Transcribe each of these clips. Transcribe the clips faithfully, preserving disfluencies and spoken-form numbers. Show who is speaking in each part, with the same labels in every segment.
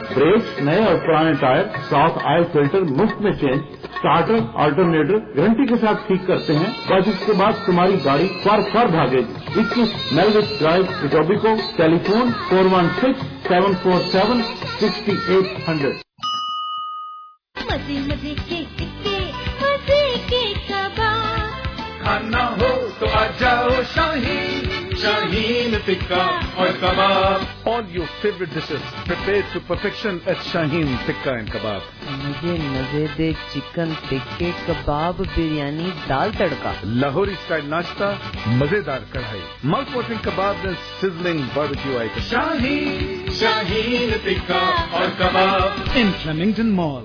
Speaker 1: Break, नए और पुराने टायर, शॉक, ऑयल फिल्टर मुफ्त में चेंज, स्टार्टर, अल्टरनेटर गारंटी के साथ ठीक करते हैं। बस इसके बाद तुम्हारी गाड़ी फर फर भागेगी। इक्कीस मेलविच drive, Etobicoke. Telephone four one six seven four seven sixty eight hundred.
Speaker 2: मजे मजे के टिक्के, मजे के कबाब,
Speaker 3: खाना हो तो आ जाओ शाहीन, शाहीन टिक्का और कबाब। All your favorite dishes prepared to perfection at Shaheen Tikka and Kebab.
Speaker 4: मुझे मजेदार चिकन टिक्के, कबाब, बिरयानी, दाल तड़का,
Speaker 3: Lahori style नाश्ता, मजेदार कढ़ाई, mouth watering kebabs and sizzling barbecue items. Shaheen, Shaheen Tikka और कबाब in Flemington Mall.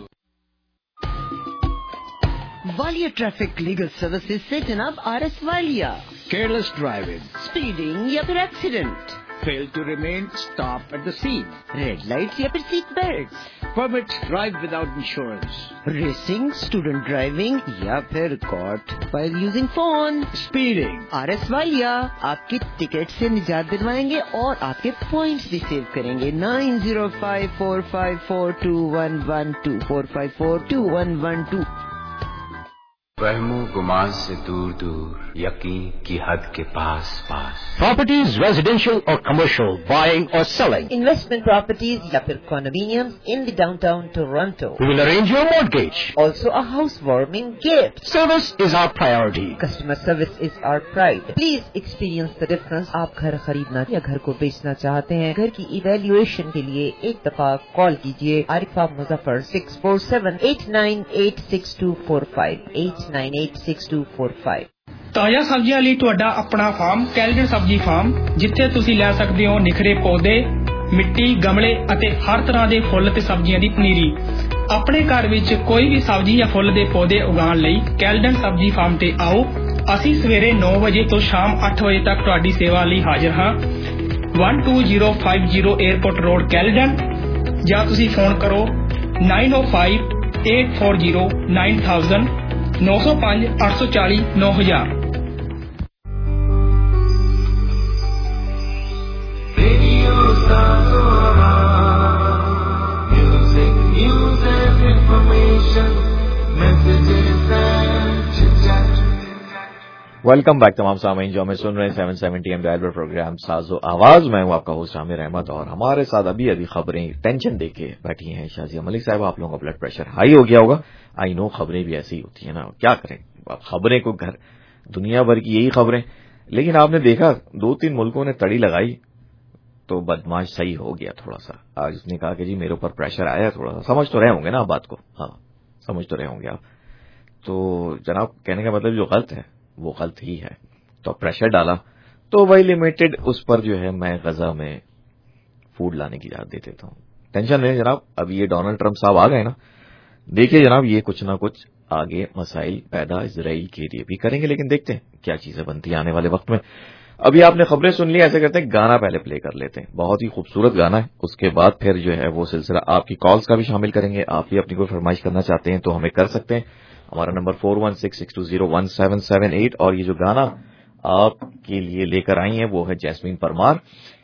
Speaker 4: Walia Traffic Legal Services से जनाब R S Walia.
Speaker 5: Careless driving,
Speaker 4: speeding या फिर accident,
Speaker 5: fail to remain, stop at the scene,
Speaker 4: red lights या फिर seat belt,
Speaker 5: permit drive without insurance,
Speaker 4: racing, student driving या फिर caught while using phone.
Speaker 5: speeding.
Speaker 4: R S Walia आपकी ticket से निजात दिलवाएंगे और आपके पॉइंट्स भी सेव करेंगे। Nine zero five four five four two one one two four five four two one one two.
Speaker 6: वहमो गुमान से दूर दूर, यकीन की हद के पास पास।
Speaker 7: Properties, residential or commercial, buying or selling.
Speaker 4: Investment properties या फिर condominiums in the downtown Toronto.
Speaker 7: We will arrange your mortgage.
Speaker 4: Also a housewarming gift.
Speaker 7: Service is our priority.
Speaker 4: Customer service is our pride. Please experience the difference. आप घर खरीदना या घर को बेचना चाहते हैं, घर की इवेल्युएशन के लिए एक दफा कॉल कीजिए। Arifa Muzaffar six four seven eight nine eight six two four five eight nine eight six two four five.
Speaker 8: ਤਾਜ਼ਾ ਸਬਜ਼ੀਆਂ ਲਈ ਤੁਹਾਡਾ ਆਪਣਾ ਫਾਰਮ ਕੈਲਡਨ ਸਬਜ਼ੀ ਫਾਰਮ, ਜਿੱਥੇ ਤੁਸੀਂ ਲੈ ਸਕਦੇ ਹੋ ਨਿਖਰੇ ਪੌਦੇ, ਮਿੱਟੀ, ਗਮਲੇ ਅਤੇ ਹਰ ਤਰ੍ਹਾਂ ਦੇ ਫੁੱਲ ਤੇ ਸਬਜ਼ੀਆਂ ਦੀ ਪਨੀਰੀ। ਆਪਣੇ ਘਰ ਵਿੱਚ ਕੋਈ ਵੀ ਸਬਜ਼ੀ ਜਾਂ ਫੁੱਲ ਦੇ ਪੌਦੇ ਉਗਾਉਣ ਲਈ ਕੈਲਡਨ ਸਬਜ਼ੀ ਫਾਰਮ ਤੇ ਆਓ। ਅਸੀਂ ਸਵੇਰੇ ਨੌ ਵਜੇ ਤੋਂ ਸ਼ਾਮ ਅੱਠ ਵਜੇ ਤੱਕ ਤੁਹਾਡੀ ਸੇਵਾ ਲਈ ਹਾਜ਼ਰ ਹਾਂ। one two zero five zero airport road Caledon, ਜਾਂ ਤੁਸੀਂ ਫੋਨ ਕਰੋ nine oh five eight four zero nine thousand ਨੌ ਸੌ ਪੰਜ ਅੱਠ ਸੌ ਚਾਲੀ ਨੌ ਹਜ਼ਾਰ।
Speaker 9: वेलकम बैक तमाम सामीन जो हमें सुन रहे हैं सेवन सेवेंटी एम डायल पर प्रोग्राम साजो आवाज। मैं हूं आपका होस्ट आमिर अहमद और हमारे साथ अभी अभी खबरें टेंशन देके बैठी हैं शाजिया मलिक साहब। आप लोगों का ब्लड प्रेशर हाई हो गया होगा। आई नो खबरें भी ऐसी होती है ना, क्या करें, खबरें को घर दुनिया भर की यही खबरें। लेकिन आपने देखा दो तीन मुल्कों ने तड़ी लगाई तो बदमाश सही हो गया थोड़ा सा। आज उसने कहा कि जी मेरे ऊपर प्रेशर आया थोड़ा सा। समझ तो रहे होंगे ना आप बात को? हाँ, समझ तो रहे होंगे आप। तो जनाब कहने का मतलब जो गलत है वो गलत ही है। तो प्रेशर डाला तो वही लिमिटेड उस पर जो है मैं गजा में फूड लाने की इजाजत दे देता हूं। टेंशन नहीं जनाब, अब ये डोनाल्ड ट्रंप साहब आ गए ना, देखिए जनाब ये कुछ ना कुछ आगे मसाइल पैदा इजराइल के लिए भी करेंगे। लेकिन देखते हैं क्या चीजें बनती है आने वाले वक्त में। अभी आपने खबरें सुन ली, ऐसे करते हैं गाना पहले प्ले कर लेते हैं। बहुत ही खूबसूरत गाना है, उसके बाद फिर जो है वो सिलसिला आपकी कॉल्स का भी शामिल करेंगे। आप भी अपनी कोई फरमाइश करना चाहते हैं तो हमें कर सकते हैं। हमारा नंबर four one six six two zero one seven seven eight. और ये जो गाना आपके लिए लेकर आई है वो है जैस्मीन परमार।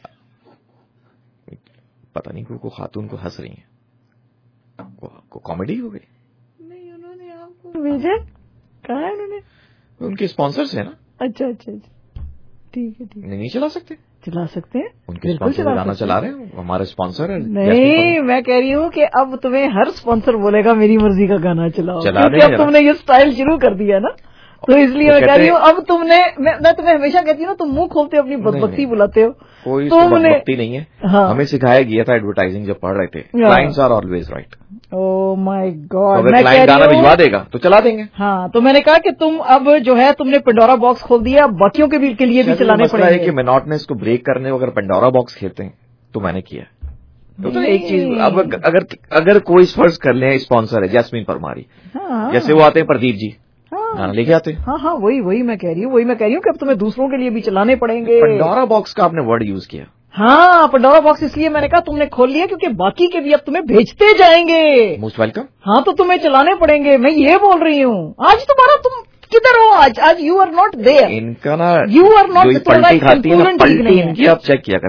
Speaker 9: पता नहीं को खातून को हंस रही है, को कॉमेडी हो गई।
Speaker 10: नहीं, उन्होंने आपको भेजा, कहा है उन्होंने,
Speaker 9: उनके स्पॉन्सर्स है ना।
Speaker 10: अच्छा अच्छा अच्छा, ठीक है ठीक है।
Speaker 9: नहीं चला सकते?
Speaker 10: चला सकते हैं,
Speaker 9: उनके स्पॉन्सर गाना चला रहे हैं, हमारे स्पॉन्सर है।
Speaker 10: नहीं, मैं कह रही हूँ कि अब तुम्हें हर स्पॉन्सर बोलेगा मेरी मर्जी का गाना चलाओ,
Speaker 9: चला
Speaker 10: क्योंकि अब तुमने ये स्टाइल शुरू कर दिया ना, तो इसलिए मैं कह रही हूँ अब तुमने, मैं, मैं तुम्हें हमेशा कहती हूँ ना, तुम मुंह खोलते हो अपनी बदबख्ती बुलाते हो।
Speaker 9: कोई बदबख्ती नहीं है। हाँ। हमें सिखाया गया था एडवर्टाइजिंग जब पढ़ रहे थे, clients are always right.
Speaker 10: Oh my God,
Speaker 9: अगर क्लाइंट गाना भिजवा देगा तो चला देंगे।
Speaker 10: हाँ, तो मैंने कहा कि तुम अब जो है तुमने पेंडोरा बॉक्स खोल दिया, बाकियों के भी के लिए भी चलाने पड़ेंगे।
Speaker 9: कि मोनोटनेस को ब्रेक करने को अगर पेंडोरा बॉक्स खेलते हैं तो मैंने किया। तो, तो एक चीज, अब अगर अगर कोई फर्ज कर ले स्पॉन्सर है जैस्मीन परमारी,
Speaker 10: हाँ,
Speaker 9: जैसे वो आते हैं प्रदीप जी, गाना लेके आते हैं।
Speaker 10: हाँ हाँ, वही वही मैं कह रही हूँ, वही मैं कह रही हूँ कि अब तुम्हें दूसरों के लिए भी चलाने पड़ेंगे।
Speaker 9: पेंडोरा बॉक्स का आपने वर्ड यूज किया।
Speaker 10: हाँ, पेंडोरा बॉक्स इसलिए मैंने कहा तुमने खोल लिया क्योंकि बाकी के भी अब तुम्हें भेजते जाएंगे।
Speaker 9: Most welcome.
Speaker 10: हाँ, तो तुम्हें चलाने पड़ेंगे, मैं ये बोल रही हूँ। आज तुम्हारा तुम किधर हो? आज आज यू आर नॉट देयर।
Speaker 9: इनका ना
Speaker 10: यू आर नॉट,
Speaker 9: पलटी खाती है ना, पलटी इनकी आप चेक किया करें।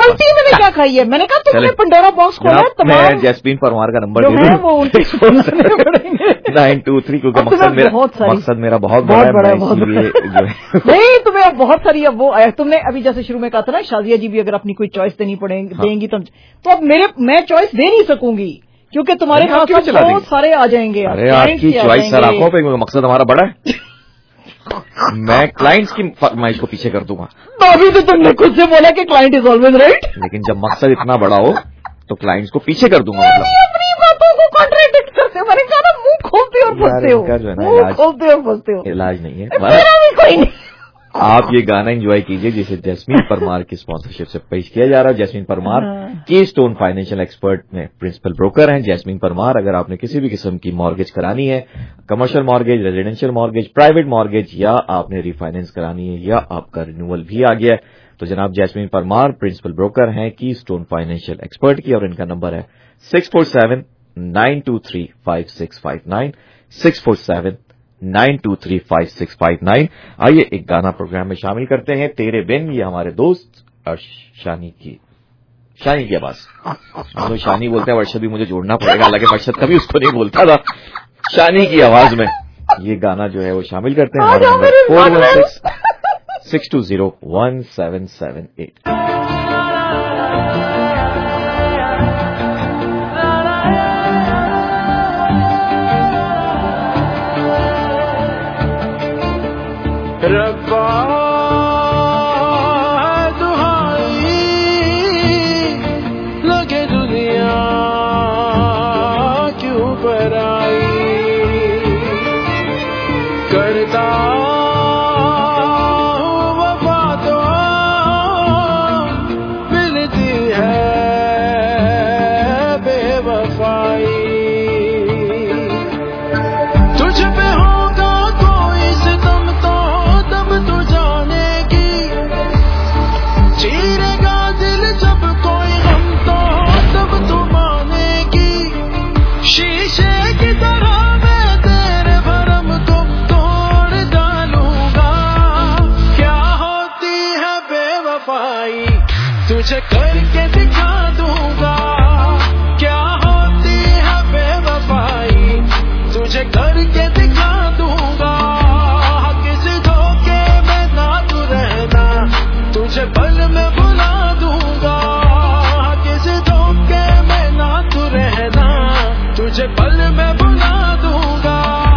Speaker 10: उल्टी मैंने क्या खाई है? मैंने कहा तुमने पंडोरा बॉक्स खोला है तमाम।
Speaker 9: मैं जैस्मीन परमार का नंबर दे दूं,
Speaker 10: वो उल्टी सुनने पड़ेंगे।
Speaker 9: नाइन टू थ्री, क्योंकि मकसद मेरा मकसद मेरा बहुत
Speaker 10: बहुत
Speaker 9: बड़ा है,
Speaker 10: बहुत
Speaker 9: इसलिए जो है
Speaker 10: नहीं तुम्हें अब बहुत सारी अब वो तुमने अभी जैसे शुरू में कहा था ना, शाजिया जी भी अगर अपनी कोई चॉइस देनी पड़ेगी देंगी तो तो अब मेरे मैं चॉइस दे नहीं सकूंगी क्योंकि तुम्हारे पास बहुत सारे आ जाएंगे।
Speaker 9: अरे आपकी चॉइस सर आंखों पे, मकसद हमारा बड़ा है। मैं क्लाइंट्स की फरमाइश को पीछे कर दूंगा।
Speaker 10: तो अभी तो तुमने खुद से बोला कि क्लाइंट इज ऑलवेज राइट,
Speaker 9: लेकिन जब मकसद इतना बड़ा हो तो क्लाइंट्स को पीछे कर दूंगा। मतलब
Speaker 10: अपनी बातों को कॉन्ट्रडिक्ट करते हो। मैंने कहा ना मुंह खोलते और फंसते हो, मुंह खोलते और फंसते हो।
Speaker 9: इलाज नहीं है,
Speaker 10: कोई नहीं।
Speaker 9: आप ये गाना एंजॉय कीजिए जिसे जैस्मीन परमार की स्पॉन्सरशिप से पेश किया जा रहा है। Jasmine Parmar Keystone financial expert में प्रिंसिपल ब्रोकर हैं। जैस्मीन परमार, अगर आपने किसी भी किस्म की मॉर्गेज करानी है, commercial mortgage, residential mortgage, private mortgage, या आपने रिफाइनेंस करानी है, या आपका रिन्यूअल भी आ गया है, तो जनाब जैस्मीन परमार प्रिंसिपल ब्रोकर हैं की स्टोन फाइनेंशियल एक्सपर्ट की, और इनका नंबर है six four seven nine two three five six five nine, six four seven nine two three five six five nine. आइए एक गाना प्रोग्राम में शामिल करते हैं, तेरे बिन। ये हमारे दोस्त शानी की शानी की आवाज। हम लोग शानी बोलते हैं, वर्षद भी मुझे जोड़ना पड़ेगा, हालांकि वर्षद कभी उसको नहीं बोलता था। शानी की आवाज में ये गाना जो है वो शामिल करते हैं। हमारे नंबर four one six six two zero one seven seven eight.
Speaker 11: रब्बा दुहाई लगे दुनिया क्यों बराई, करता हूँ वफा तो मिलती है बेवफाई। तुझ पे होगा कोई सितम तो तब तू जानेगी, चीरेगा दिल जब कोई गम तो तब तू मानेगी। शीशे की तरह मैं तेरे भरम को तोड़ डालूंगा, क्या होती है बेवफाई तुझे करके दिखा दूंगा, क्या होती है बेवफाई तुझे करके दिखा दूंगा। किसी धोखे में ना तू रहना, तुझे पल में बुला दूंगा, किसी धोखे में ना तू रहना, तुझे पल में बुला दूंगा।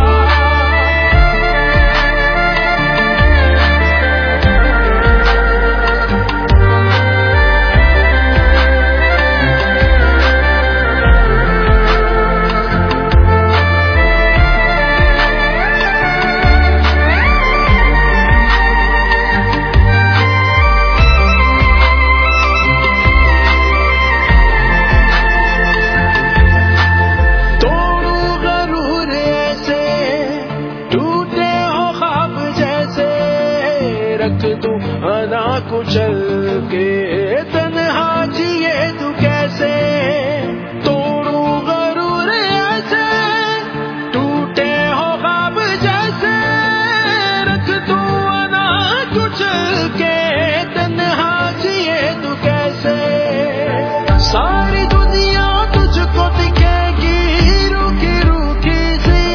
Speaker 11: कुचल के तन्हा जिए तू कैसे, तोड़ू गरूर ऐसे टूटे हो ख्वाब जैसे, रख तू अना कुचल के तन्हा जिए तू कैसे। सारी दुनिया तुझको दिखेगी रूखी रूखी सी,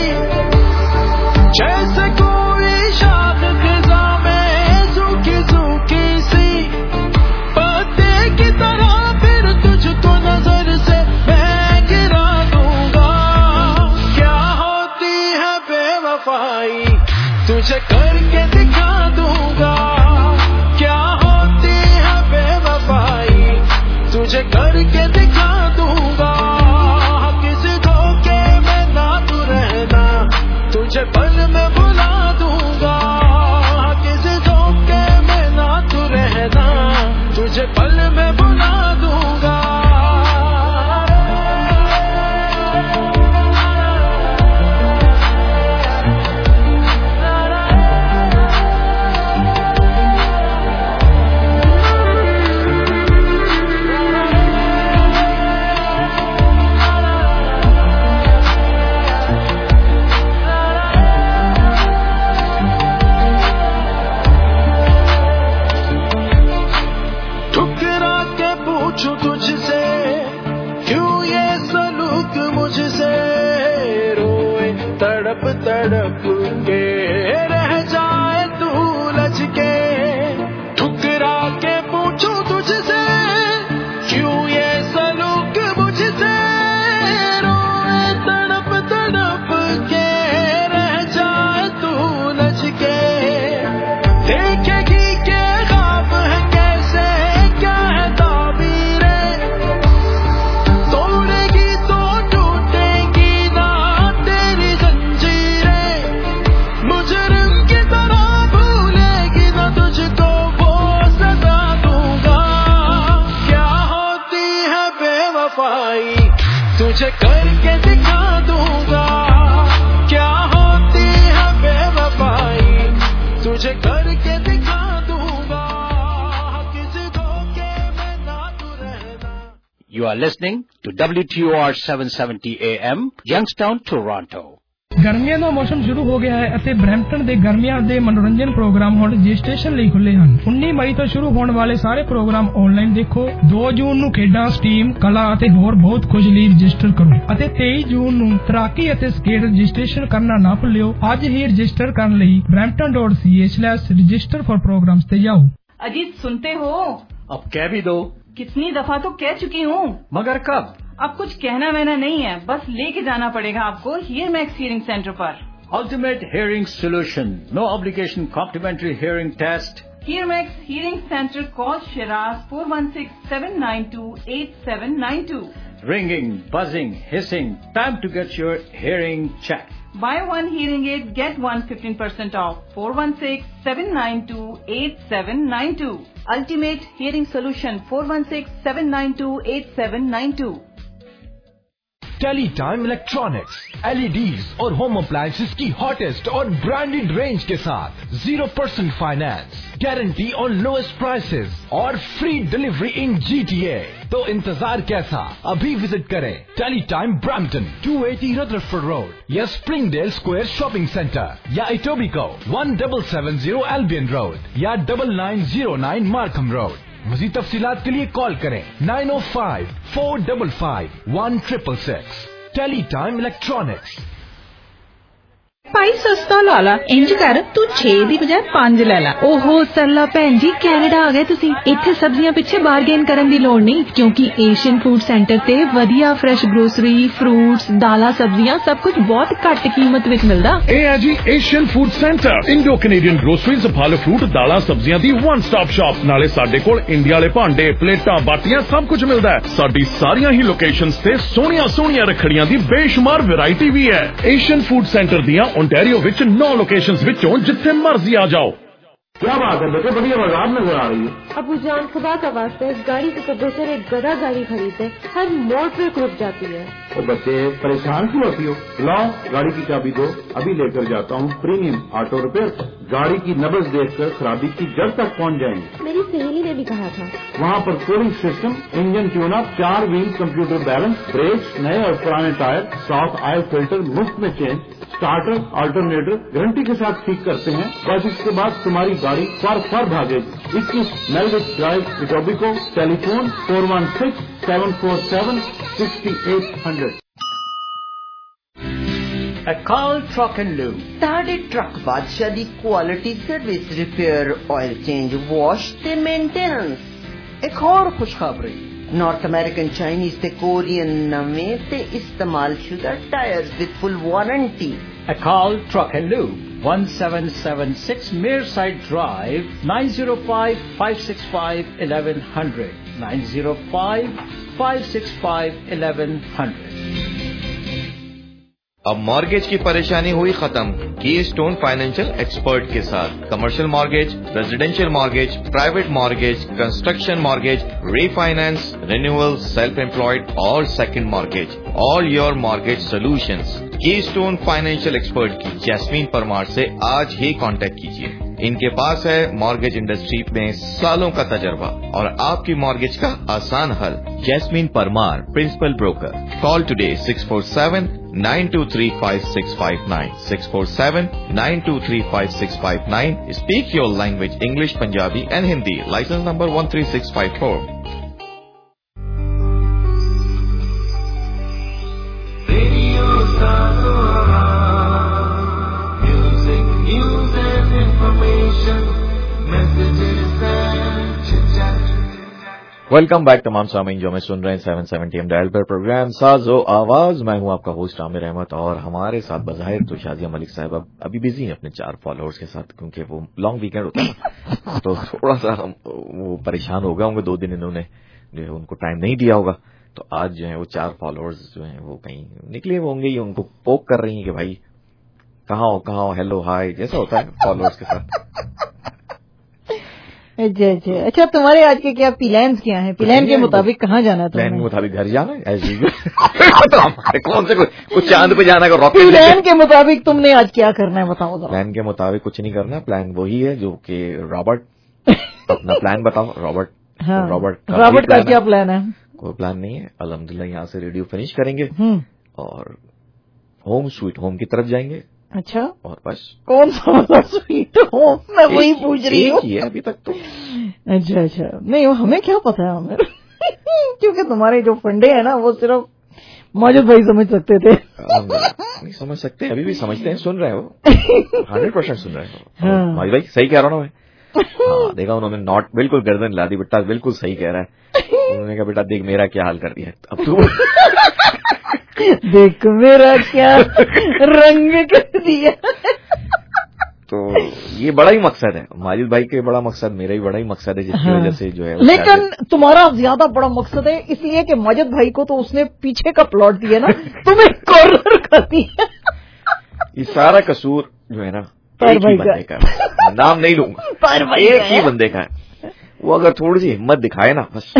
Speaker 11: जैसे कोई शाख खिजा में सूखी सूखी सी, पत्ते की तरह फिर तुझको नजर से मैं गिरा दूंगा। क्या होती है बेवफाई तुझे करके दिखा दूंगा, क्या होती है बेवफाई तुझे करके दिखा दूंगा। किसी धोखे में ना तू रहना, तुझे पल में बुला दूंगा, किसी धोखे में ना तू रहना, तुझे पल में बुला दूंगा। तड़प के रह जाए तू लज के ठुकरा के पूछूं तुझसे क्यों ये सलूक मुझसे रोए तड़प तड़प के रह जाए तू लज के देखेगी के ख्वाब है कैसे क्या है ताबीरें तोड़ेगी तो टूटेगी ना तेरी जंजीरें मुजरिम की तरह भूलेगी ना तुझको वो सजा दूंगा क्या होती है बेवफाई तुझे करके दिखा दूंगा क्या होती है बेवफाई तुझे करके दिखा दूंगा किसी धोखे में ना तू रहना.
Speaker 5: You are listening to W T O R seven seventy A M, Youngstown, Toronto.
Speaker 8: ਗਰਮੀਆਂ ਦਾ ਮੌਸਮ ਸ਼ੁਰੂ ਹੋ ਗਿਆ ਹੈ ਅਤੇ ਬਰੈਂਪਟਨ ਦੇ ਗਰਮੀਆਂ ਦੇ ਮਨੋਰੰਜਨ ਪ੍ਰੋਗਰਾਮ ਹੁਣ ਰਜਿਸਟ੍ਰੇਸ਼ਨ ਲਈ ਖੁੱਲੇ ਹਨ. ਉੱਨੀ ਮਈ ਤੋਂ ਸ਼ੁਰੂ ਹੋਣ ਵਾਲੇ ਸਾਰੇ ਪ੍ਰੋਗਰਾਮ ਆਨਲਾਈਨ ਦੇਖੋ. ਦੋ ਜੂਨ ਨੂੰ ਖੇਡਾਂ, ਸਟੀਮ, ਕਲਾ ਅਤੇ ਹੋਰ ਬਹੁਤ ਕੁਝ ਲਈ ਰਜਿਸਟਰ ਕਰੋ ਅਤੇ ਤੇਈ ਜੂਨ ਨੂੰ ਤੈਰਾਕੀ ਅਤੇ ਸਕੇਟ ਰਜਿਸਟ੍ਰੇਸ਼ਨ ਕਰਨਾ ਨਾ ਭੁੱਲਿਓ. ਅੱਜ ਹੀ ਰਜਿਸਟਰ ਕਰਨ ਲਈ brampton dot c a slash register for programs ਤੇ ਜਾਓ.
Speaker 10: अजीत सुनते हो?
Speaker 5: अब कह भी दो.
Speaker 10: कितनी दफा तो कह चुकी हूँ.
Speaker 5: मगर कब?
Speaker 10: अब कुछ कहना वहना नहीं है, बस लेके जाना पड़ेगा आपको हियर मैक्स हियरिंग सेंटर पर.
Speaker 5: Ultimate Hearing Solution. No obligation complimentary hearing test.
Speaker 10: Here Max Hearing Center. Call Shiraz four one six, seven nine two, eight seven nine two.
Speaker 5: Ringing, buzzing, hissing. Time to get your hearing checked.
Speaker 10: Buy one hearing aid, get one fifteen percent off. four one six, seven nine two, eight seven nine two. Ultimate Hearing Solution. four one six, seven nine two, eight seven nine two.
Speaker 12: Teletime electronics, LEDs और home appliances की hottest और branded range के साथ zero percent finance, guarantee और lowest prices और free delivery in GTA. तो इंतजार कैसा, अभी विजिट करें Teletime Brampton two eighty Rutherford Road या स्प्रिंगडेल स्क्वायर शॉपिंग सेंटर या Etobicoke one seven seven zero Albion Road या nine nine zero nine Markham Road. मज़ीद तफसीलात के लिए कॉल करें nine oh five, four five five, one six six six. Teletime electronics.
Speaker 13: ਭਾਈ ਸਸਤਾ ਲਾ ਲਾ ਇੰਜ ਕਰ ਤੂੰ ਛੇ ਦੀ ਬਜਾਏ ਪੰਜ ਲੈ ਲੈ. ਓਹੋ ਸਰਲਾ ਭੈਣ ਜੀ ਕੈਨੇਡਾ ਆ ਗਏ ਤੁਸੀਂ. ਇੱਥੇ ਸਬਜ਼ੀਆਂ ਪਿੱਛੇ ਬਾਰਗੇਨ ਕਰਨ ਦੀ ਲੋੜ ਨਹੀਂ ਕਿਉਂਕਿ ਏਸ਼ੀਅਨ ਫੂਡ ਸੈਂਟਰ ਤੇ ਵਧੀਆ ਫਰੈਸ਼ ਗਰੋਸਰੀ, ਫਰੂਟਸ, ਦਾਲਾਂ, ਸਬਜ਼ੀਆਂ ਸਭ ਕੁਝ ਬਹੁਤ ਘੱਟ ਕੀਮਤ ਵਿੱਚ ਮਿਲਦਾ.
Speaker 14: ਇਹ ਹੈ ਜੀ Asian food centre. Indo Canadian groceries, ਫਲ ਫਰੂਟ, ਦਾਲਾਂ, ਸਬਜ਼ੀਆਂ ਦੀ ਵਨ ਸਟਾਪ ਸ਼ਾਪ. ਨਾਲੇ ਸਾਡੇ ਕੋਲ ਇੰਡੀਆ ਵਾਲੇ ਭਾਂਡੇ, ਪਲੇਟਾਂ, ਬਾਟੀਆਂ ਸਭ ਕੁਝ ਮਿਲਦਾ ਹੈ. ਸਾਡੀ ਸਾਰੀਆਂ ਹੀ ਲੋਕੇਸ਼ਨਸ ਤੇ ਸੋਹਣੀਆਂ ਸੋਹਣੀਆਂ ਰੱਖੜੀਆਂ ਦੀ ਬੇਸ਼ੁਮਾਰ ਵੈਰਾਈਟੀ ਵੀ ਹੈ. ਏਸ਼ੀਅਨ ਫੂਡ ਸੈਂटर ਦੀਆਂ ओंटारियो विच नौ लोकेशंस विचों जिथे मर्जी आ जाओ.
Speaker 1: क्या बात है बेटे, बड़ी आवाज नजर आ रही है.
Speaker 15: अबू जान खुदा का वास्ता इस गाड़ी से तो बेहतर एक गधा गाड़ी खरीदे, हर मोड़ पे रुक जाती है.
Speaker 1: तो बच्चे परेशान क्यों होती हो? लाओ गाड़ी की चाबी दो, अभी लेकर जाता हूँ प्रीमियम ऑटो रिपेयर. गाड़ी की नब्ज देखकर खराबी की जड़ तक पहुँच जाएंगे.
Speaker 15: मेरी सहेली ने भी कहा था.
Speaker 1: वहाँ पर cooling system, engine tune up, चार व्हील कंप्यूटर बैलेंस, ब्रेक्स, नए और पुराने टायर, साफ ऑयल फिल्टर मुफ्त में चेंज, स्टार्टर अल्टरनेटर गारंटी के साथ ठीक करते हैं. बस इसके बाद तुम्हारी गाड़ी फर फर भागेगी. इक्कीस मेलविच drive, Etobicoke. Telephone four one six, seven four seven, six eight zero zero.
Speaker 5: Akal Truck and Lube.
Speaker 4: साढ़े ट्रक बादशाह दी quality service, repair, oil change, wash ते मेंटेनेंस. एक और खुशखबरी, नॉर्थ अमेरिकन, चाइनीज ते कोरियन नवें ते इस्तेमाल शुदा tyres with full warranty.
Speaker 5: Akal Truck and Lube, one seven seven six Mearside Drive, nine zero five, five six five, eleven hundred, nine zero five, five six five, eleven hundred.
Speaker 9: अब mortgage की परेशानी हुई खत्म Keystone financial expert के साथ. Commercial mortgage, residential mortgage, private mortgage, construction mortgage, refinance, renewal, self employed और second mortgage. All your mortgage solutions Keystone financial expert की Jasmine Parmar से आज ही कांटेक्ट कीजिए. इनके पास है मॉर्गेज इंडस्ट्री में सालों का तजर्बा और आपकी मॉर्गेज का आसान हल. Jasmine Parmar, principal broker. Call today six four seven, nine two three, five six five nine, six four seven, nine two three, five six five nine. Speak your language, English, Punjabi and Hindi. License number one three six five four. Welcome back तमाम सामीन जो हमें सुन रहे हैं seven seventy M dial पर programme साजो आवाज। मैं हूं आपका होस्ट आमिर अहमद और हमारे साथ बज़ाहिर तो शाजिया मलिक साहब अभी बिजी हैं अपने चार फॉलोअर्स के साथ, क्योंकि वो लॉन्ग वीकेंड होता है तो थोड़ा सा हम वो परेशान हो गए होंगे। दो दिन इन्होंने जो है उनको टाइम नहीं दिया होगा, तो आज जो है वो चार फॉलोअर्स जो है वो कहीं निकले होंगे ही, उनको पोक कर रही हैं कि भाई कहाँ हो कहाँ हो, हेलो हाय, जैसा होता है फॉलोअर्स के साथ।
Speaker 10: अच्छा अच्छा अच्छा तुम्हारे आज के क्या प्लान्स क्या हैं? प्लान के मुताबिक कहाँ जाना है?
Speaker 9: प्लान के मुताबिक घर जाना है एज यूजुअल। तो हमारे कौन से कुछ चांद पे जाना है रॉकेट?
Speaker 10: प्लान के मुताबिक तुमने आज क्या करना है बताओ जरा।
Speaker 9: प्लान के मुताबिक कुछ नहीं करना, प्लान वही है जो कि रॉबर्ट अपना प्लान बताओ। रॉबर्ट
Speaker 10: हाँ,
Speaker 9: रॉबर्ट
Speaker 10: रॉबर्ट का क्या प्लान है?
Speaker 9: कोई प्लान नहीं है, अल्हम्दुलिल्लाह यहाँ से रेडियो फिनिश करेंगे और होम स्वीट होम की तरफ जाएंगे।
Speaker 10: अच्छा,
Speaker 9: और बस।
Speaker 10: कौन सा मतलब स्वीट होम? मैं वही पूछ रही हूँ
Speaker 9: अभी तक तो।
Speaker 10: अच्छा अच्छा, नहीं हमें क्या पता है हमें क्योंकि तुम्हारे जो फंडे हैं ना वो सिर्फ माजिद भाई समझ सकते थे।
Speaker 9: नहीं समझ सकते, अभी भी समझते हैं, सुन रहे हो हंड्रेड परसेंट सुन रहे हो। हाँ। माजिद भाई सही कह रहा हूँ मैं। हाँ, देखा उन्होंने नॉट बिल्कुल गर्दन ला दी, बेटा बिल्कुल सही कह रहा है। उन्होंने कहा बेटा देख मेरा क्या हाल कर दिया अब तू
Speaker 10: देख मेरा क्या रंग कर दिया।
Speaker 9: तो ये बड़ा ही मकसद है माजिद भाई के, बड़ा मकसद मेरा ही बड़ा ही मकसद है जिसकी वजह से जो है।
Speaker 10: लेकिन तुम्हारा ज्यादा बड़ा मकसद है इसलिए कि माजिद भाई को तो उसने पीछे का प्लॉट दिया ना, तुम्हें कॉर्नर कर दिया।
Speaker 9: ये सारा कसूर जो है ना एक ही बंदे का है, नाम नहीं लूंगा, एक ही बंदे का है। वो अगर थोड़ी सी हिम्मत दिखाए ना बस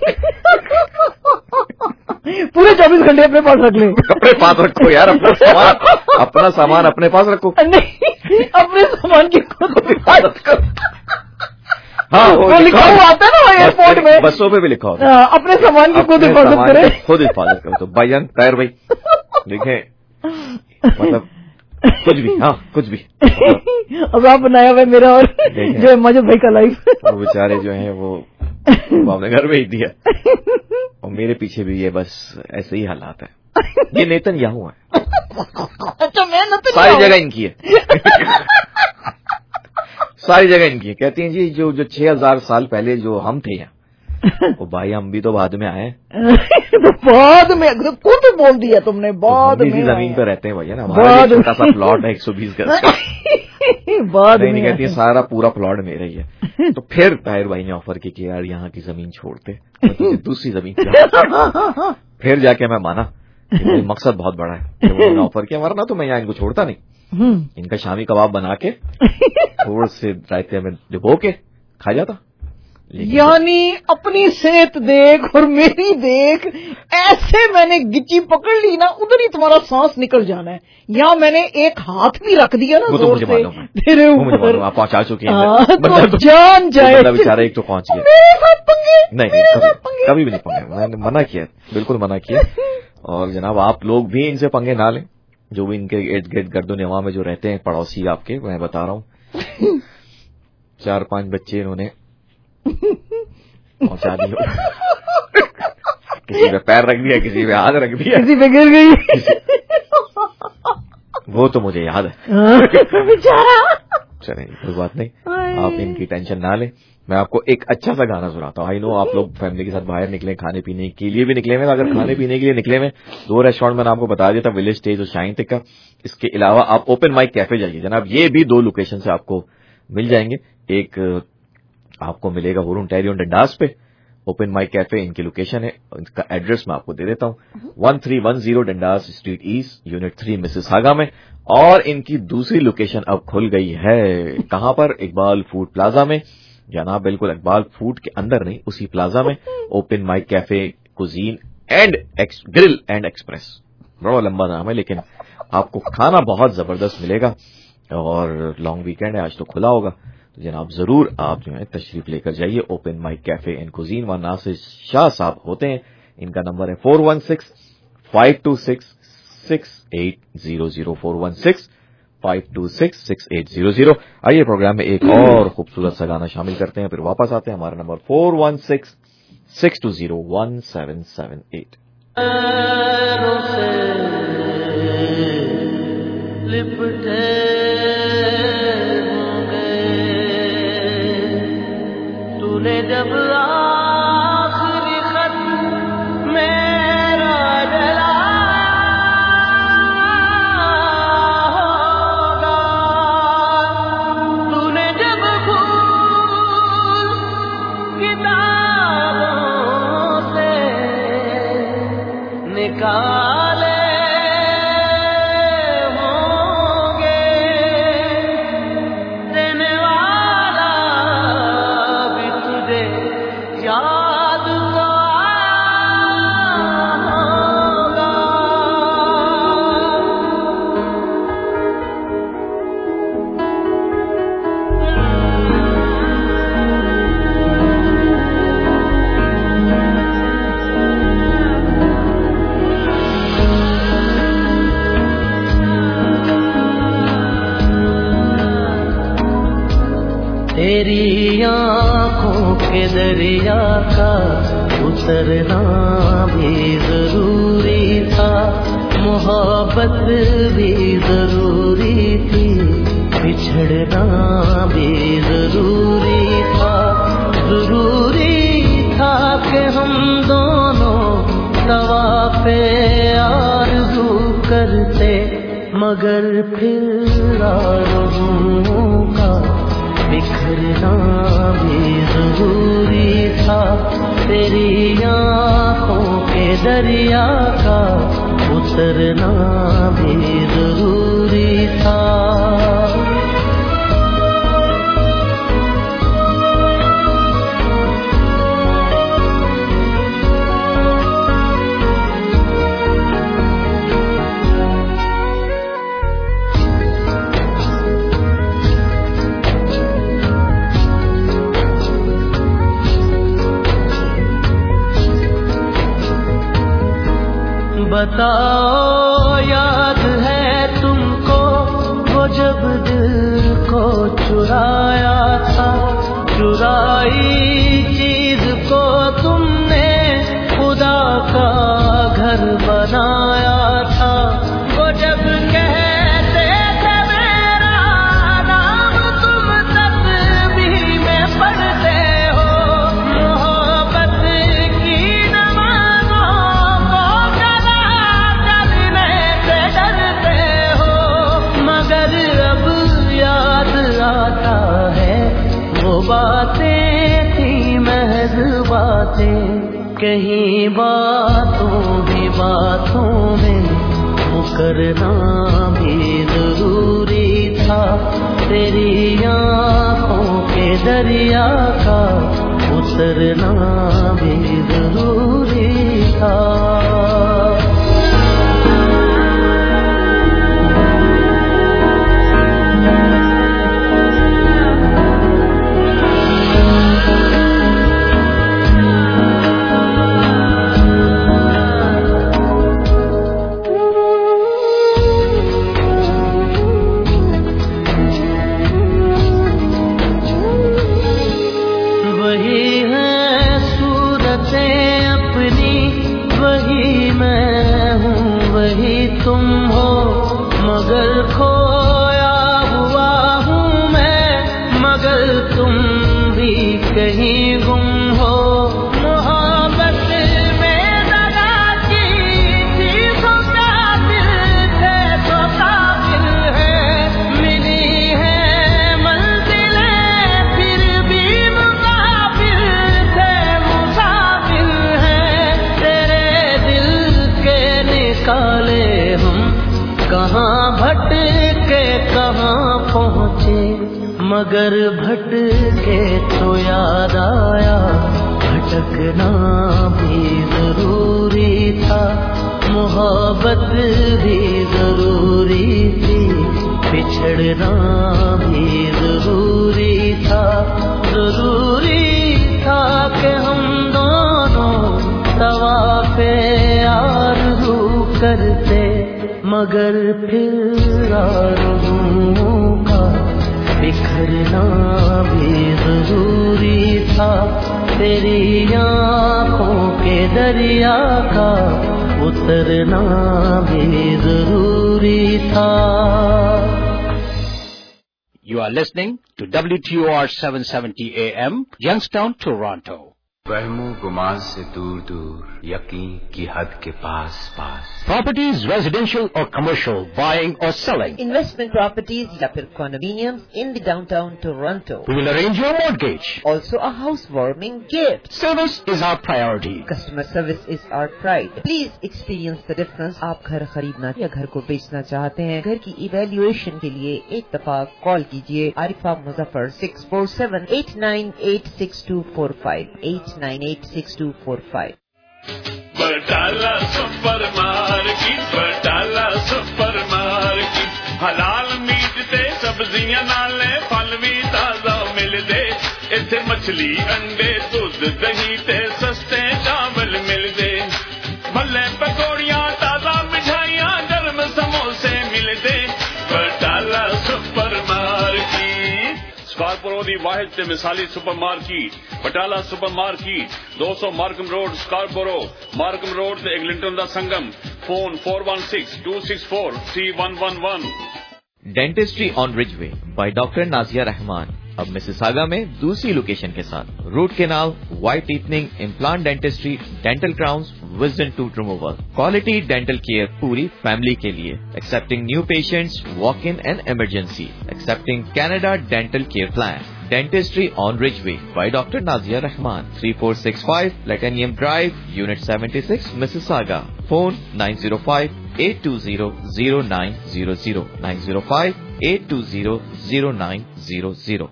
Speaker 10: पूरे चौबीस घंटे अपने पास रख ले।
Speaker 9: अपने पास रखो यार, अपना सामान अपना सामान अपने पास रखो।
Speaker 10: नहीं, अपने सामान की खुद हिफाजत करो।
Speaker 9: हाँ
Speaker 10: वो लिखा हुआ आता है ना एयरपोर्ट में,
Speaker 9: बसों पे भी लिखा होता
Speaker 10: है अपने सामान की खुद हिफाजत करे,
Speaker 9: खुद हिफाजत करो। तो भाईजान तैयार भाई देखें, मतलब कुछ भी, हाँ कुछ भी
Speaker 10: अब आप बनाया हुआ मेरा और जो है माजिद भाई का लाइफ।
Speaker 9: और बेचारे जो है वो आपने घर में ही दिया और मेरे पीछे भी ये बस ऐसे ही हालात है। ये नेतन याहू है।
Speaker 10: अच्छा मैं नेतन
Speaker 9: सारी जगह इनकी है सारी जगह इनकी है। कहती हैं जी जो जो छह हजार साल पहले जो हम थे यहाँ, वो भाई हम भी तो बाद में आए।
Speaker 10: तो बाद में खुद बोल दिया तुमने, बाद
Speaker 9: तो
Speaker 10: में
Speaker 9: जमीन पर रहते हैं भैया ना, हमारा छोटा सा प्लॉट है एक सौ बीस गज का।
Speaker 10: बाद
Speaker 9: नहीं,
Speaker 10: में
Speaker 9: नहीं कहती है सारा पूरा प्लॉट मेरा ही है। तो फिर ताहिर भाई ने ऑफर की कि यार यहाँ की जमीन छोड़ते तो दूसरी जमीन फिर जाके मैं माना कि मकसद बहुत बड़ा है। तो उन्होंने ऑफर किया, वरना तो मैं यहाँ इनको छोड़ता नहीं, इनका शामी कबाब बना के थोड़े से रायते में डुबो के खा जाता।
Speaker 10: यानी अपनी सेहत देख और मेरी देख, ऐसे मैंने गिच्ची पकड़ ली ना उधर ही तुम्हारा सांस निकल जाना है। या मैंने एक हाथ भी रख दिया ना
Speaker 9: जोर से तेरे ऊपर, आप पहुंचा चुके हैं
Speaker 10: तो जान जाए
Speaker 9: बेचारा, एक तो पहुंच गया। नहीं कभी, कभी भी नहीं पंगे, मैंने मना किया, बिल्कुल मना किया। और जनाब आप लोग भी इनसे पंगे ना लें, जो भी इनके इर्द गिर्द गर्दो नेवा में जो रहते हैं पड़ोसी आपके, मैं बता रहा हूँ चार पांच बच्चे इन्होंने पहुंचा दिया। किसी पे पैर रख दिया, किसी पे हाथ रख दिया,
Speaker 10: किसी पे गिर गई।
Speaker 9: वो तो मुझे याद है
Speaker 10: बेचारा।
Speaker 9: चले कोई बात नहीं, आप इनकी टेंशन ना लें। मैं आपको एक अच्छा सा गाना सुनाता हूँ। आई नो आप लोग फैमिली के साथ बाहर निकले, खाने पीने के लिए भी निकले हुए, अगर खाने पीने के लिए निकले हुए दो रेस्टोरेंट मैंने आपको बता दिया था, विलेज स्टेज और शाहीन टिक्का। इसके अलावा आप ओपन माइक कैफे जाइए जनाब, ये भी दो लोकेशन से आपको मिल जाएंगे। एक आपको मिलेगा वरुण टेरियन डंडास पे, ओपन माइक कैफे इनकी लोकेशन है। इसका एड्रेस मैं आपको दे देता हूँ, one three one zero Dundas Street East, unit three Mississauga में। और इनकी दूसरी लोकेशन अब खुल गई है, कहां पर? इकबाल फूड प्लाजा में। जनाब बिल्कुल इकबाल फूड के अंदर नहीं, उसी प्लाजा में open mic cafe cuisine and grill and express. बड़ा लंबा नाम है लेकिन आपको खाना बहुत जबरदस्त मिलेगा। और लॉन्ग वीकेंड है, आज तो खुला होगा, तो जनाब जरूर आप जो है तशरीफ लेकर जाइए open mic cafe and cuisine. वहां नासिर शाह साहब होते हैं, इनका नंबर है four one six five two six six eight zero zero, four one six five two six six eight zero zero. आइए प्रोग्राम में एक और खूबसूरत सा गाना शामिल करते हैं, फिर वापस आते हैं। हमारा नंबर four one six six two zero one seven seven eight.
Speaker 11: तूने जब आखिरी
Speaker 16: तेरी आँखों के दरिया का उतरना भी जरूरी था, मोहब्बत भी जरूरी थी, बिछड़ना भी जरूरी था। जरूरी था कि हम दोनों दवा पे आरज़ू करते, मगर फिर आरज़ुओं का बिखरना भी जरूरी था। तेरी आँखों के दरिया का उतरना भी जरूरी था। बताओ याद है तुमको वो जब दिल को चुराया था, चुराई चीज को तुमने खुदा का घर बनाया था। वो जब कहते थे मेरा नाम तुम तस्बीह में पढ़ते हो, मोहब्बत की नमाज़ों को आता है वो बातें थी महज बातें, कहीं बातों भी बातों में मुकरना भी जरूरी था। तेरी आँखों के दरिया का उतरना भी जरूरी था। तुम हो मगर खोया हुआ हूँ मैं, मगर तुम भी कहीं गुम हो। मोहब्बत में दगा की थी तो काबिल थे तो काबिल है, मिली है मंजिलें फिर भी मुकाबिल थे मुकाबिल है। तेरे दिल के निकाले कहाँ भटके कहाँ पहुँचे, मगर भटके तो याद आया भटकना भी जरूरी था। मोहब्बत भी जरूरी थी, बिछड़ना भी जरूरी था। जरूरी था कि हम दोनों तवा पे आरज़ू करते, मगर फिर आरज़ुओं का बिखरना भी जरूरी था। तेरी आँखों के दरिया का उतरना भी जरूरी था।
Speaker 7: You are listening to W T O R seven seventy A M, Youngstown, Toronto.
Speaker 6: वहमो गुमान से दूर दूर, यकीन की हद के पास पास।
Speaker 7: Properties, residential or commercial, buying or selling.
Speaker 4: Investment properties या फिर condominiums in the downtown Toronto.
Speaker 7: We will arrange your mortgage.
Speaker 4: Also a housewarming gift.
Speaker 7: Service is our priority.
Speaker 4: Customer service is our pride. Please experience the difference. आप घर खरीदना या घर को बेचना चाहते हैं, घर की इवैल्यूएशन के लिए एक दफा कॉल कीजिए Arifa Muzaffar six four seven eight nine eight six two four five eight nine eight six two four five.
Speaker 17: Batala supermarket, Batala supermarket, हलाल मीट ते सब्जियां नाले फल भी ताजा मिलदे, इत्थे मछली अंडे दूध दही ते सस्ते चावल मिलदे, भल्ले पकौड़ियां ताजा मिठाइयां गर्म समोसे मिलदे, बटाला सुपर मार्केट। स्कार्बोरो दी वाहिद ते मिसाली supermarket, Batala supermarket, दो सौ Markham Road Scarborough, Markham Road ते एग्लिंटन दा संगम, phone four one six two six four three one one one.
Speaker 9: Dentistry on Ridgeway by doctor Nazia Rahman अब मिसिसागा में दूसरी लोकेशन के साथ, root canal, white teething, implant dentistry, dental crowns, wisdom tooth removal, quality dental care पूरी family के लिए, accepting new patients, walk in and emergency, accepting Canada dental care plan. Dentistry on Ridgeway by Doctor Nazia Rahman, three four six five Platinum Drive, Unit seventy-six, Mississauga. Phone nine zero five eight two zero zero nine zero zero nine zero five eight two zero zero nine zero zero.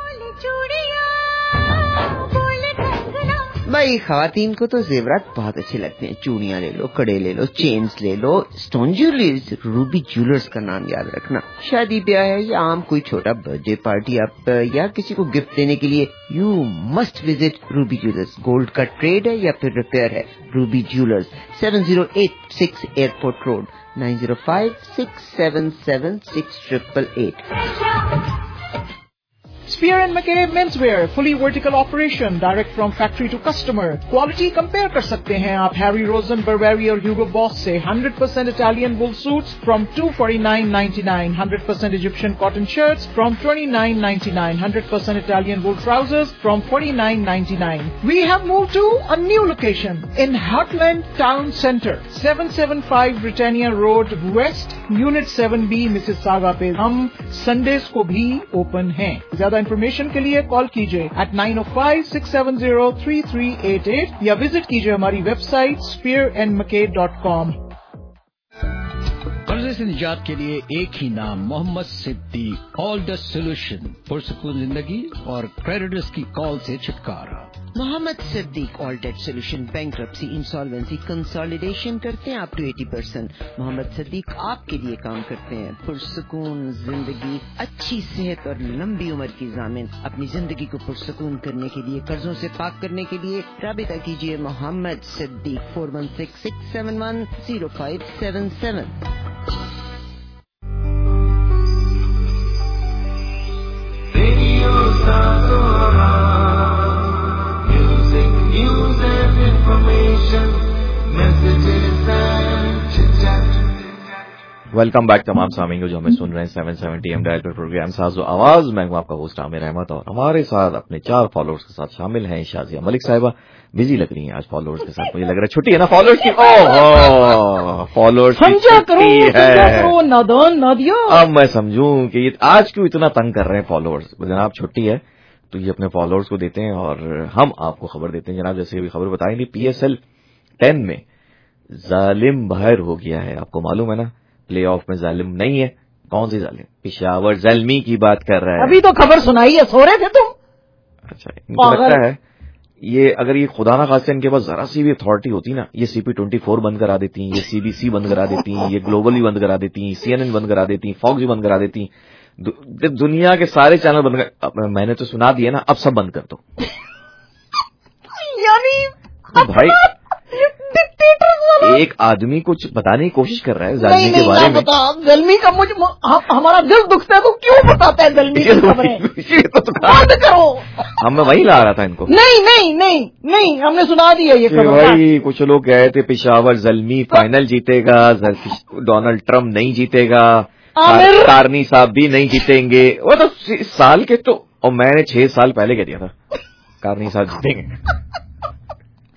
Speaker 4: भाई खवातीन को तो जेवरात बहुत अच्छे लगते हैं, चूड़ियां ले लो, कड़े ले लो, चेन्स ले लो, स्टोन ज्वेलरीज, रूबी ज्वेलर्स का नाम याद रखना। शादी ब्याह है या आम कोई छोटा बर्थडे पार्टी आप या किसी को गिफ्ट देने के लिए, you must visit Ruby jewellers. Gold का ट्रेड है या फिर रिपेयर है, Ruby jewellers, seven zero eight six airport road, nine zero five six seven seven six triple eight.
Speaker 10: Spear and McKay Menswear, fully vertical operation, direct from factory to customer. Quality compare कर सकते हैं आप Harry Rosen, Burberry और Hugo Boss से। one hundred percent Italian wool suits from two forty-nine ninety-nine, one hundred percent Egyptian cotton shirts from twenty-nine ninety-nine, one hundred percent Italian wool trousers from forty-nine ninety-nine. We have moved to a new location in Heartland Town Centre, seven seventy-five Britannia Road West, Unit seven B, Mississauga पे। हम Sundays को भी open हैं। ज्यादा information के लिए call कीजिए eight nine ओ five six seven zero three three eight eight या विजिट कीजिए हमारी website Spear and McKay dot com.
Speaker 5: कर्जे से निजात के लिए एक ही नाम, Mohammad Siddiq, all the solution, पुरसुकून जिंदगी और क्रेडिटर्स की कॉल से छुटकारा।
Speaker 4: Mohammad Siddiq, all debt solution, bankruptcy, insolvency, consolidation करते हैं up to eighty percent. Mohammad Siddiq आपके लिए काम करते हैं, पुरसुकून जिंदगी, अच्छी सेहत और लंबी उम्र की जामिन। अपनी जिंदगी को पुरसुकून करने के लिए, कर्जों से पाक करने के लिए राबिता कीजिए Mohammad Siddiq four one six six seven one zero five seven seven.
Speaker 9: Welcome back तमाम सामीन को जो हमें सुन रहे हैं सेवन सेवेंटी एम डायल पर प्रोग्राम साजो आवाज। मैं हूं आपका होस्ट आमिर अहमद और हमारे साथ अपने चार फॉलोअर्स के साथ शामिल हैं शाजिया मलिक साहिबा। बिजी लग रही हैं आज फॉलोअर्स के साथ, मुझे लग रहा है छुट्टी है ना फॉलोअर्स की। ओह फॉलोअर्स की छुट्टी है,
Speaker 10: नादान नादिया।
Speaker 9: अब मैं समझूं कि ये आज क्यों इतना तंग कर रहे हैं फॉलोअर्स। जनाब छुट्टी है तो ये अपने फॉलोअर्स को देते हैं और हम आपको खबर देते हैं। जनाब जैसे अभी खबर बताई थी, पी एस एल टेन में जालिम बाहर हो गया है। आपको मालूम है ना, प्ले ऑफ में जालिम नहीं है। कौन सी जालिम? पेशावर ज़ल्मी की बात कर रहा है।
Speaker 10: अभी तो खबर सुनाई है, सो रहे थे तुम।
Speaker 9: अच्छा, इनको लगता है ये अगर ये खुदा ना खास्ते इनके पास जरा सी भी अथॉरिटी होती ना, ये सी पी ट्वेंटी फोर बंद करा देती, ये सी बी सी बंद करा देती, ये ग्लोबल भी बंद करा देती, सी एन एन बंद करा देती, फॉक्स भी बंद करा देती, दु, दुनिया के सारे चैनल बंद कर। मैंने तो सुना दिया ना, अब सब बंद कर दो।
Speaker 10: यानी
Speaker 9: तो भाई एक आदमी कुछ बताने की कोशिश कर रहा है ज़ल्मी के बारे में।
Speaker 10: ज़ल्मी का मुझे हमारा दिल दुखता है तो क्यों बताता है ज़ल्मी की खबरें? बंद करो।
Speaker 9: हम मैं वही ला रहा था इनको।
Speaker 10: नहीं नहीं नहीं नहीं, हमने सुना दिया ये खबर।
Speaker 9: भाई कुछ लोग कह रहे थे पेशावर ज़ल्मी फाइनल जीतेगा, डोनाल्ड ट्रम्प नहीं जीतेगा, कारनी साहब भी नहीं जीतेंगे। वो तो इस साल के तो, और मैंने छह साल पहले कह दिया था कारनी साहब जीतेंगे।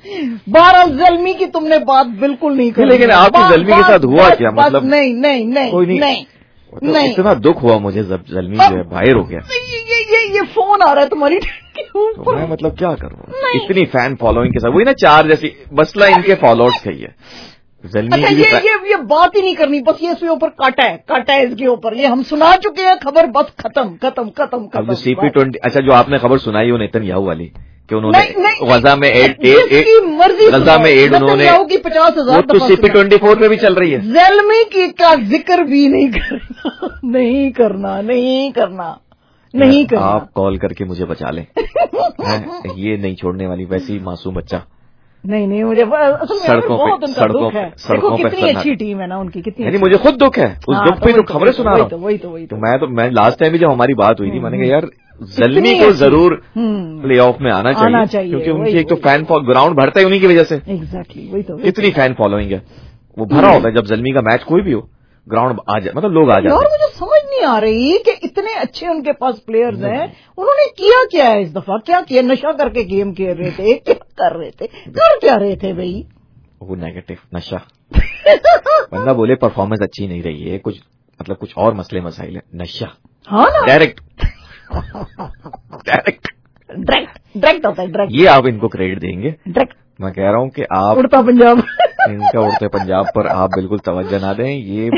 Speaker 10: बहरहाल ज़ल्मी की तुमने बात बिल्कुल नहीं करी।
Speaker 9: लेकिन आपकी ज़ल्मी के साथ हुआ क्या? मतलब
Speaker 10: नहीं नहीं नहीं
Speaker 9: कोई नहीं,
Speaker 10: नहीं,
Speaker 9: तो
Speaker 10: नहीं।
Speaker 9: इतना दुख हुआ मुझे जब ज़ल्मी जो है बाहर हो गया।
Speaker 10: ये ये ये ये फोन आ रहा है तुम्हारी
Speaker 9: तो मैं मतलब क्या करूँ इतनी फैन फॉलोइंग के साथ, वही ना चार जैसी मसला इनके फॉलोअर्स का ही है। ज़ल्मी
Speaker 10: अच्छा,
Speaker 9: की
Speaker 10: ये ये ये बात ही नहीं करनी, बस ये इसके ऊपर काटा है, काटा है इसके ऊपर, ये हम सुना चुके हैं खबर, बस खत्म खत्म खत्म
Speaker 9: अब
Speaker 10: खत्म।
Speaker 9: जो सीपी ट्वेंटी, अच्छा जो आपने खबर सुनाई वो नेतन्याहू वाली कि उन्होंने
Speaker 10: नहीं, नहीं,
Speaker 9: गजा में एड
Speaker 10: जिसकी मर्जी
Speaker 9: गजा में एड उन्होंने
Speaker 10: नेतन्याहू की पचास हजार
Speaker 9: वो तो सीपी ट्वेंटी फोर में भी चल रही है।
Speaker 10: ज़ल्मी की का जिक्र भी नहीं करना नहीं करना नहीं करना नहीं करना।
Speaker 9: आप कॉल करके मुझे बचा लें। ये नहीं छोड़ने वाली वैसी मासूम बच्चा।
Speaker 10: नहीं नहीं, मुझे असल में
Speaker 9: सड़कों
Speaker 10: बहुत
Speaker 9: पे
Speaker 10: उनका
Speaker 9: सड़कों
Speaker 10: दुख है।
Speaker 9: पे सड़कों पे
Speaker 10: कितनी अच्छी टीम है ना उनकी, कितनी
Speaker 9: नहीं मुझे खुद दुख है उस
Speaker 10: हाँ,
Speaker 9: दुख पे जो खबरें सुना रहा हूँ।
Speaker 10: वही तो वही
Speaker 9: तो मैं तो मैं लास्ट टाइम भी जब हमारी बात हुई थी मैंने कहा यार ज़ल्मी
Speaker 10: कितनी
Speaker 9: को
Speaker 10: अच्छी-
Speaker 9: जरूर
Speaker 10: हम्म।
Speaker 9: प्ले ऑफ में आना
Speaker 10: आना
Speaker 9: चाहिए,
Speaker 10: चाहिए,
Speaker 9: क्योंकि
Speaker 10: वही
Speaker 9: उनकी एक तो
Speaker 10: वही।
Speaker 9: फैन ग्राउंड भरता है उन्हीं की वजह से।
Speaker 10: एग्जैक्टली वही तो वही
Speaker 9: कितनी फैन फॉलोइंग है, वो भरा होता है जब ज़ल्मी का मैच कोई भी हो, ग्राउंड आ जाए, मतलब लोग आ
Speaker 10: तो।
Speaker 9: जाते
Speaker 10: यार
Speaker 9: हैं।
Speaker 10: मुझे समझ नहीं आ रही कि इतने अच्छे उनके पास प्लेयर्स हैं, उन्होंने किया क्या है इस दफा? क्या किया? नशा करके गेम खेल रहे थे, क्या कर रहे थे, कर क्या रहे थे भाई?
Speaker 9: वो नेगेटिव नशा बंदा बोले परफॉर्मेंस अच्छी नहीं रही है, कुछ मतलब कुछ और मसले मसाइल है। नशा
Speaker 10: हाँ ना,
Speaker 9: डायरेक्ट डायरेक्ट
Speaker 10: डायरेक्ट डायरेक्ट होता है, डायरेक्ट
Speaker 9: ये आप इनको क्रेडिट देंगे।
Speaker 10: डायरेक्ट
Speaker 9: मैं कह रहा हूँ कि आप
Speaker 10: उड़ता पंजाब
Speaker 9: इनका उड़ते पंजाब पर आप बिल्कुल तवज्जो ना दें। ये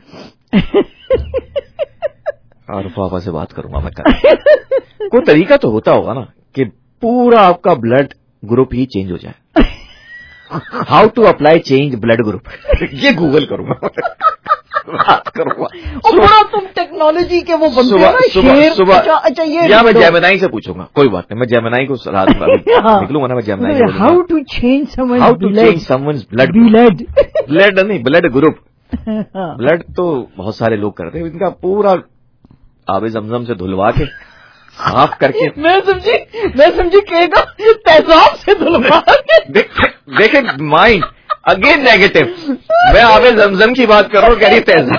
Speaker 9: और पापा से बात करूंगा मैं कल। कोई तरीका तो होता होगा ना कि पूरा आपका ब्लड ग्रुप ही चेंज हो जाए। How to apply change blood group, ये गूगल करूंगा बात करूंगा।
Speaker 10: और बड़ा तुम टेक्नोलॉजी के वो बनते हो
Speaker 9: सुबह
Speaker 10: ना,
Speaker 9: सुबह
Speaker 10: शेर।
Speaker 9: सुबह
Speaker 10: अच्छा, अच्छा ये
Speaker 9: या मैं जेमिनाई से पूछूंगा, कोई बात नहीं, मैं जेमिनाई को रात में निकलूंगा ना, मैं जेमिनाई से
Speaker 10: how to change someone
Speaker 9: how to change someone's blood
Speaker 10: blood
Speaker 9: blood नहीं ब्लड ग्रुप। ब्लड तो बहुत सारे लोग करते हैं, इनका पूरा आबे जमजम से धुलवा के साफ करके।
Speaker 10: मैं समझी मैं समझी कहेगा तेजाब से धुलवा के।
Speaker 9: देखे माइंड अगेन नेगेटिव, मैं आबे जमजम की बात कर रहा हूँ, कह रही तेजाब।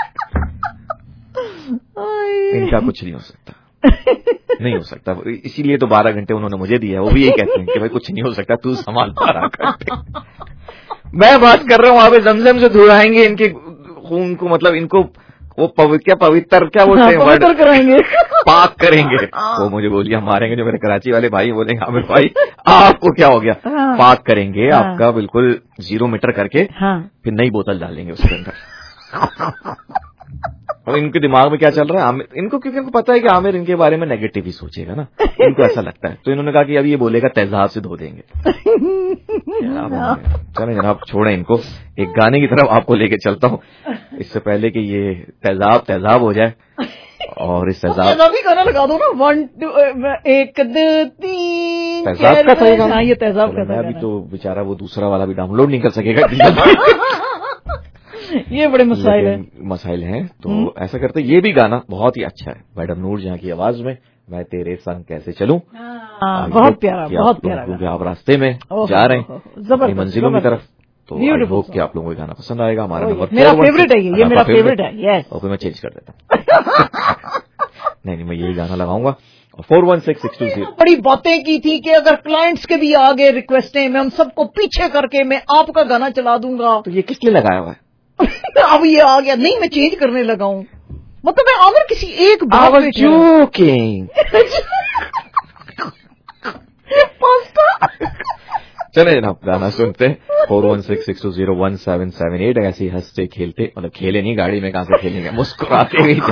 Speaker 9: इनका कुछ नहीं हो सकता, नहीं हो सकता, इसीलिए तो बारह घंटे उन्होंने मुझे दिया है। वो भी यही कहते हैं कि भाई कुछ नहीं हो सकता, तू संभाल बारह घंटे। मैं बात कर रहा हूँ आबे जमजम से धुलाएंगे इनके खून को, मतलब इनको वो पवित्र क्या पवित्र क्या बोलते हैं,
Speaker 10: पवित्र कराएंगे,
Speaker 9: पाक करेंगे। वो मुझे गोलियां मारेंगे जो मेरे कराची वाले भाई बोलेंगे आमिर भाई आपको क्या हो गया, पाक करेंगे आपका बिल्कुल जीरो मीटर करके, फिर नई बोतल डालेंगे उसके अंदर। और इनके दिमाग में क्या चल रहा है, आमिर इनको, क्योंकि इनको पता है कि आमिर इनके बारे में नेगेटिव ही सोचेगा ना, इनको ऐसा लगता है। तो इन्होंने कहा कि अब ये बोलेगा तेजाब से धो देंगे। चलो जनाब छोड़ें इनको, एक गाने की तरफ आपको लेके चलता हूँ, इससे पहले कि ये तेजाब तेजाब हो जाए। और इस तेजाब
Speaker 10: तेजाबी गाना लगा दो ना, वन टू एक दो तीन
Speaker 9: तेजाब का था
Speaker 10: हाँ, ये तेजाब का था।
Speaker 9: अभी तो बेचारा वो दूसरा वाला भी डाउनलोड नहीं कर सकेगा।
Speaker 10: ये बड़े मसाइल हैं,
Speaker 9: मसाइल हैं। तो ऐसा करते, ये भी गाना बहुत ही अच्छा है, मैडम नूर जहां की आवाज में, मैं तेरे संग कैसे चलूं।
Speaker 10: बहुत प्यारा, बहुत प्यारा,
Speaker 9: क्योंकि आप रास्ते में जा रहे हैं अपनी मंजिलों की तरफ, तो आई होप कि आप लोगों को गाना पसंद आएगा। हमारा नंबर
Speaker 10: मेरा फेवरेट है, ये मेरा फेवरेट है। यस,
Speaker 9: और फिर मैं चेंज कर देता हूँ। नहीं नहीं, मैं यही गाना लगाऊंगा। Four one six six two zero
Speaker 10: बड़ी बातें की थी कि अगर क्लाइंट्स के भी आगे रिक्वेस्टें, मैं उन सबको पीछे करके मैं आपका गाना चला दूंगा।
Speaker 9: तो ये किस लिए लगाया हुआ है?
Speaker 10: अब ये आ गया, नहीं मैं चेंज करने लगा हूँ, मतलब मैं आमिर किसी एक बात में
Speaker 9: जोकिंग। चले जनाब गाना सुनते हैं। Four one six six two zero one seven seven eight ऐसे ही हंसते खेलते, मतलब खेले नहीं, गाड़ी में कहां से खेलेंगे, मुस्कुराते हुए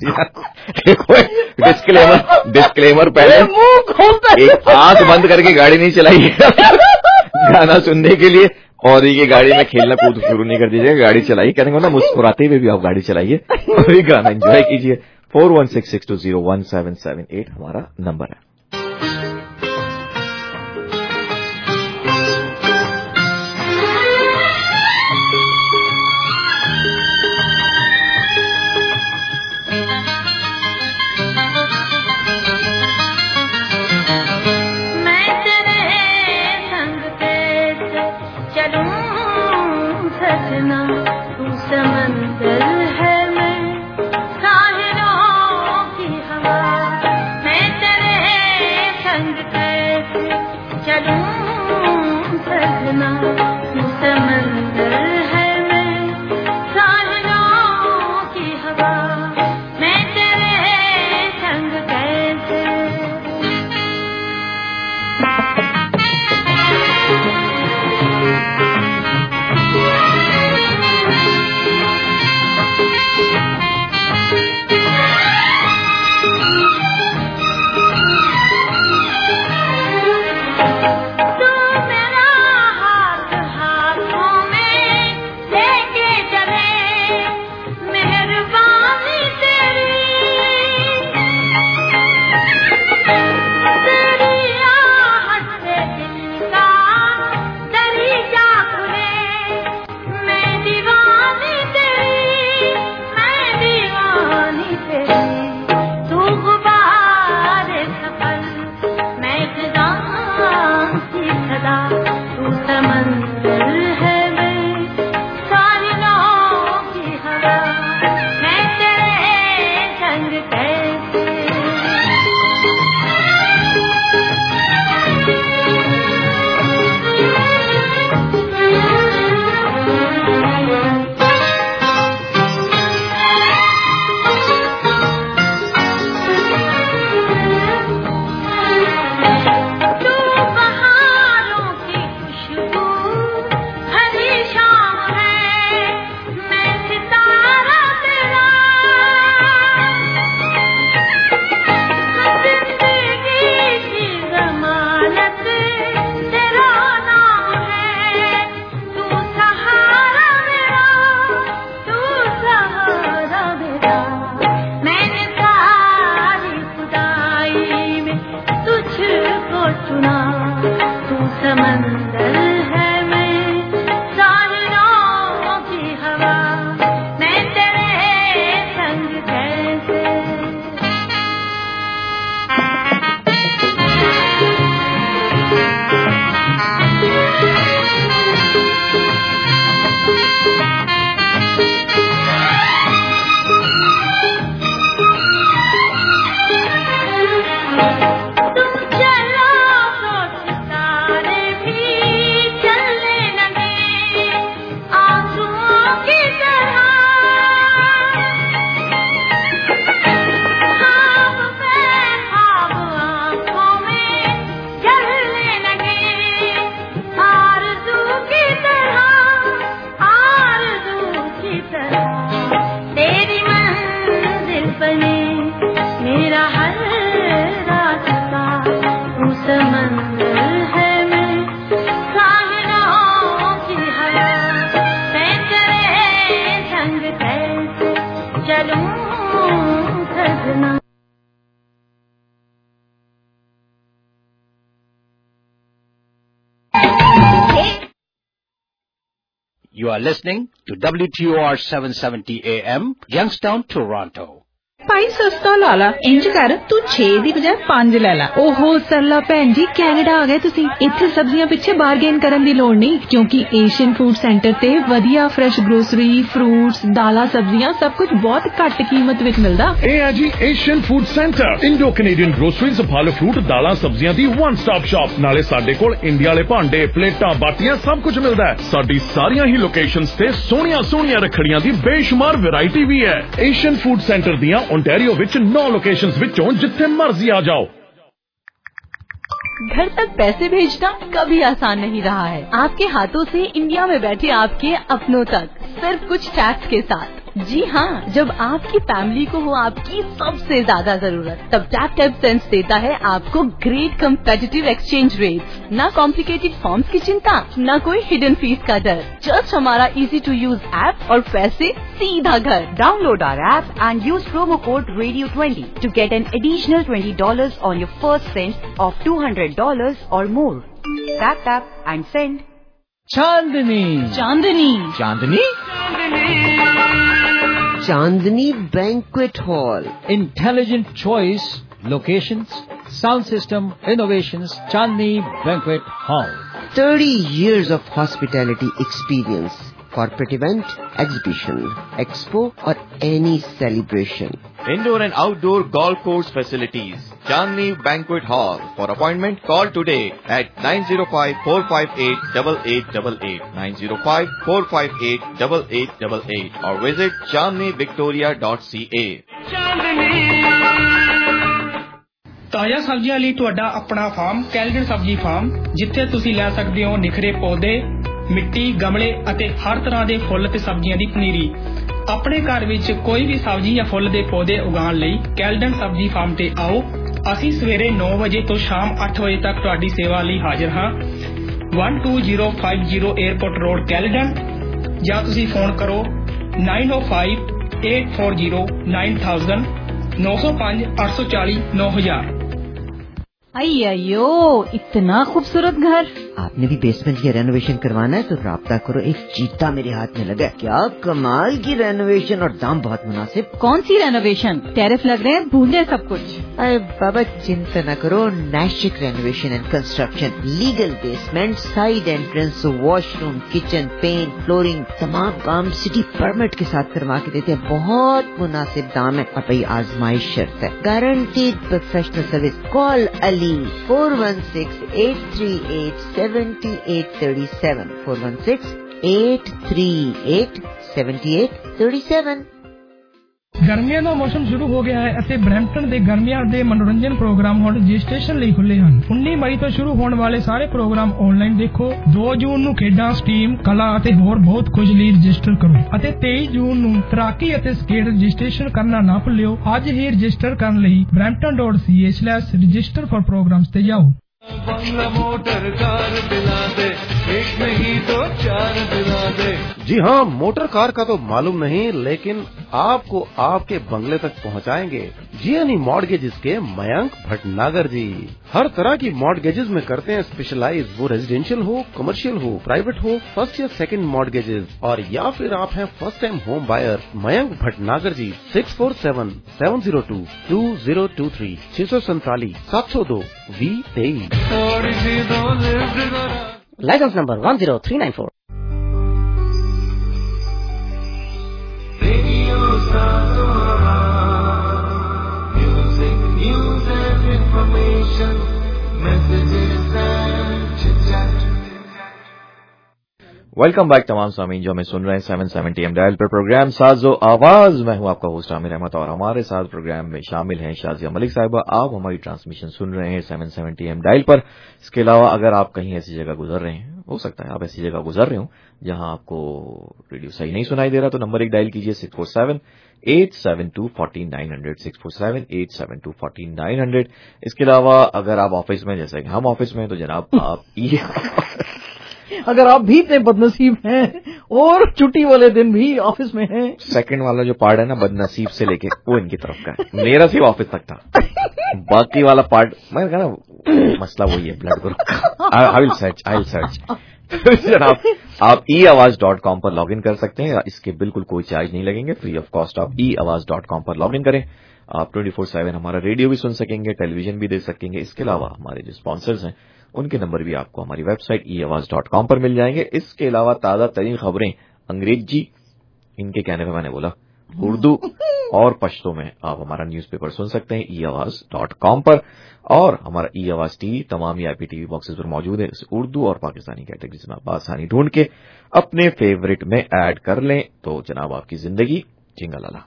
Speaker 9: डिस्क्लेमर डिस्क्लेमर पहले एक आंख बंद करके गाड़ी नहीं चलाइएगा गाना सुनने के लिए, और ये गाड़ी में खेलना कूद शुरू नहीं कर दीजिएगा, गाड़ी चलाइए, कहने ना मुस्कुराते हुए भी आप गाड़ी चलाइए और ये गाना एंजॉय कीजिए। Four one six six two zero one seven seven eight हमारा नंबर है।
Speaker 2: मैं तेरे चलूं सजना।
Speaker 7: You are listening to W T O R seven seventy A M, Youngstown, Toronto.
Speaker 13: ਭਾਈ ਸਸਤਾ ਲਾ ਲਾ ਇੰਜ ਕਰ ਤੂੰ ਛੇ ਦੀ ਬਜਾਏ ਪੰਜ ਲੈ ਲੈ। ਓਹੋ ਸਰਲਾ ਭੈਣ ਜੀ ਕੈਨੇਡਾ ਆ ਗਏ ਤੁਸੀਂ। ਇੱਥੇ ਸਬਜ਼ੀਆਂ ਪਿੱਛੇ ਬਾਰਗੇਨ ਕਰਨ ਦੀ ਲੋੜ ਨਹੀਂ ਕਿਉਂਕਿ ਏਸ਼ੀਅਨ ਫੂਡ ਸੈਂਟਰ ਤੇ ਵਧੀਆ ਫਰੈਸ਼ ਗਰੋਸਰੀ ਫਰੂਟਸ ਦਾਲਾਂ ਸਬਜ਼ੀਆਂ ਸਭ ਕੁਝ ਬਹੁਤ ਘੱਟ ਕੀਮਤ ਵਿੱਚ ਮਿਲਦਾ।
Speaker 14: ਇਹ ਹੈ ਜੀ Asian food centre Indo Canadian groceries ਫਲ ਫਰੂਟ ਦਾਲਾਂ ਸਬਜ਼ੀਆਂ ਦੀ ਵਨ ਸਟਾਪ ਸ਼ਾਪ। ਨਾਲੇ ਸਾਡੇ ਕੋਲ ਇੰਡੀਆ ਵਾਲੇ ਭਾਂਡੇ ਪਲੇਟਾਂ ਬਾਟੀਆਂ ਸਭ ਕੁਝ ਮਿਲਦਾ ਹੈ। ਸਾਡੀ ਸਾਰੀਆਂ ਹੀ ਲੋਕੇਸ਼ਨਸ ਤੇ ਸੋਹਣੀਆਂ ਸੋਹਣੀਆਂ ਰੱਖੜੀਆਂ ਦੀ ਬੇਸ਼ੁਮਾਰ ਵੈਰਾਈਟੀ ਵੀ ਹੈ। ਏਸ਼ੀਅਨ ਫੂਡ ਸੈਂਟਰ ਦੀਆਂ ओंटारियो विच नौ लोकेशंस विचों जिथे मर्जी आ जाओ।
Speaker 18: घर तक पैसे भेजना कभी आसान नहीं रहा है आपके हाथों से इंडिया में बैठे आपके अपनों तक सिर्फ कुछ टैक्स के साथ। जी हाँ, जब आपकी फैमिली को हो आपकी सबसे ज्यादा जरूरत तब टैप टैप सेंस देता है आपको ग्रेट कंपेटिटिव एक्सचेंज रेट्स। ना कॉम्प्लिकेटेड फॉर्म्स की चिंता न कोई हिडन फीस का डर। जस्ट हमारा इजी टू यूज ऐप और पैसे सीधा घर।
Speaker 19: Download our app and use promo code radio twenty two get an additional twenty dollars on your first send of two hundred dollars और more. Tap tap and send.
Speaker 5: Chandni
Speaker 18: Chandni
Speaker 9: Chandni Chandni banquet hall.
Speaker 5: Intelligent choice, locations, sound system, innovations, Chandni Banquet Hall.
Speaker 9: thirty years of hospitality experience. Corporate event, exhibition, expo or any celebration. Indoor and outdoor golf course facilities. Chandni Banquet Hall. For appointment, call today at nine zero five, four five eight, eight eight eight eight, nine zero five, four five eight, eight eight eight eight or visit chandni victoria dot c a.
Speaker 8: ਤਾਜ਼ਾ ਸਬਜ਼ੀਆਂ ਲਈ ਤੁਹਾਡਾ ਆਪਣਾ farm Caledon ਸਬਜ਼ੀ farm ਜਿੱਥੇ ਤੁਸੀਂ ਲੈ ਸਕਦੇ ਹੋ ਨਿਖਰੇ ਪੌਦੇ ਮਿੱਟੀ ਗਮਲੇ ਅਤੇ ਹਰ ਤਰ੍ਹਾਂ ਦੇ ਫੁੱਲ ਤੇ ਸਬਜ਼ੀਆਂ ਦੀ ਪਨੀਰੀ। ਆਪਣੇ ਘਰ ਵਿੱਚ ਕੋਈ ਵੀ ਸਬਜ਼ੀ ਜਾਂ ਫੁੱਲ ਦੇ ਪੌਦੇ ਉਗਾਉਣ ਲਈ ਕੈਲਡਨ ਸਬਜ਼ੀ ਫਾਰਮ ਤੇ ਆਓ। ਅਸੀਂ ਸਵੇਰੇ ਨੌ ਵਜੇ ਤੋਂ ਸ਼ਾਮ ਅੱਠ ਵਜੇ ਤੱਕ ਤੁਹਾਡੀ ਸੇਵਾ ਲਈ ਹਾਜ਼ਰ ਹਾਂ। one two zero five zero airport road Caledon ਜਾਂ ਤੁਸੀਂ ਫੋਨ ਕਰੋ nine oh five, eight four zero, nine thousand नौ सौ पाँच आठ सौ चालीस नौ हजार।
Speaker 18: अयो इतना खूबसूरत घर।
Speaker 4: आपने भी बेसमेंट की रेनोवेशन करवाना है तो राब्ता करो। एक चीता मेरे हाथ में लगा। क्या कमाल की रेनोवेशन और दाम बहुत मुनासिब।
Speaker 18: कौन सी रेनोवेशन? टैरिफ लग रहे हैं भूल सब कुछ।
Speaker 4: अरे बाबा चिंता न करो। Nashik renovation and construction legal basement side entrance washroom kitchen paint flooring तमाम काम सिटी परमिट के साथ करवा के देते हैं। बहुत मुनासिब दाम है और भाई आजमाइश शर्त है। Guaranteed professional service. Call Ali four one six, eight three eight, seven eight three seven four one six, eight three eight, seven eight three seven।
Speaker 8: ਗਰਮੀਆਂ ਦਾ ਮੌਸਮ ਸ਼ੁਰੂ ਹੋ ਗਿਆ ਹੈ ਅਤੇ ਬਰੈਂਪਟਨ ਦੇ ਗਰਮੀਆਂ ਦੇ ਮਨੋਰੰਜਨ ਪ੍ਰੋਗਰਾਮ ਹੁਣ ਰਜਿਸਟ੍ਰੇਸ਼ਨ ਲਈ ਖੁੱਲੇ ਹਨ। ਉੱਨੀ ਮਈ ਤੋਂ ਸ਼ੁਰੂ ਹੋਣ ਵਾਲੇ ਸਾਰੇ ਪ੍ਰੋਗਰਾਮ ਆਨਲਾਈਨ ਦੇਖੋ। ਦੋ ਜੂਨ ਨੂੰ ਖੇਡਾਂ ਸਟੀਮ ਕਲਾ ਅਤੇ ਹੋਰ ਬਹੁਤ ਕੁਝ ਲਈ ਰਜਿਸਟਰ ਕਰੋ ਅਤੇ ਤੇਈ ਜੂਨ ਨੂੰ ਤੈਰਾਕੀ ਅਤੇ ਸਕੇਟ ਰਜਿਸਟ੍ਰੇਸ਼ਨ ਕਰਨਾ ਨਾ ਭੁੱਲਿਓ। ਅੱਜ ਹੀ ਰਜਿਸਟਰ ਕਰਨ ਲਈ brampton dot c a slash register for programs ਤੇ ਜਾਓ।
Speaker 11: बंगला मोटर कार दिला दे एक नहीं तो चार दिला दे।
Speaker 20: जी हाँ, मोटर कार का तो मालूम नहीं लेकिन आपको आपके बंगले तक पहुँचाएंगे जीएनई मॉर्गेजेस के मयंक भटनागर जी। हर तरह की मॉर्गेजेस में करते हैं स्पेशलाइज। वो रेजिडेंशियल हो कमर्शियल हो प्राइवेट हो फर्स्ट या सेकंड मॉर्गेजेस और या फिर आप हैं first time home buyer. Mayank Bhatnagar ji six four seven seven zero two two zero two three छह सौ सैतालीस सात सौ दो वी तेईस।
Speaker 21: Licence number one zero three nine four।
Speaker 11: Music, news and information, messages and chit-chat।
Speaker 9: Welcome back तमाम सामीन जो हमें सुन रहे हैं सेवन सेवेंटी एम डायल पर प्रोग्राम साजो आवाज। मैं हूं आपका होस्ट आमिर अहमद और हमारे साथ प्रोग्राम में शामिल हैं शाजिया मलिक साहिबा। आप हमारी ट्रांसमिशन सुन रहे हैं सेवन सेवेंटी एम डायल पर। इसके अलावा अगर आप कहीं ऐसी जगह गुजर रहे हैं, हो सकता है आप ऐसी जगह गुजर रहे हो जहां आपको रेडियो सही नहीं सुनाई दे रहा, तो नंबर एक डायल कीजिए six four seven eight seven two forty nine hundred six four seven eight seven two forty nine hundred. इसके अलावा अगर आप ऑफिस में, जैसे कि हम ऑफिस में, तो जनाब आप
Speaker 10: अगर आप भी इतने बदनसीब हैं और छुट्टी वाले दिन भी ऑफिस में हैं।
Speaker 9: सेकंड वाला जो पार्ट है ना बदनसीब से लेके वो इनकी तरफ का है, मेरा सिर्फ ऑफिस तक था, बाकी वाला पार्ट मैंने कहा ना मसला वही है blood group. I will search I will search जनाब आप ई आवाज डॉट कॉम पर लॉग इन कर सकते हैं, इसके बिल्कुल कोई चार्ज नहीं लगेंगे, फ्री ऑफ कॉस्ट आप ई आवाज डॉट कॉम पर लॉग इन करें। आप ट्वेंटी फोर सेवन हमारा रेडियो भी सुन सकेंगे, टेलीविजन भी देख सकेंगे। इसके अलावा हमारे जो स्पॉन्सर्स हैं उनके नंबर भी आपको हमारी वेबसाइट ई आवाज डॉट कॉम पर मिल जाएंगे। इसके अलावा ताजा तरीन खबरें अंग्रेजी, इनके कहने पर मैंने बोला उर्दू और पश्तो में आप हमारा न्यूज़पेपर सुन सकते हैं ई आवाज डॉट कॉम पर, और हमारा ई आवाज टीवी तमाम ही आईपी टीवी बॉक्सेस पर मौजूद है। उर्दू और पाकिस्तानी कैटेगरीज में आप आसानी ढूंढ के अपने फेवरेट में ऐड कर लें तो जनाब आपकी जिंदगी जिंगलाला।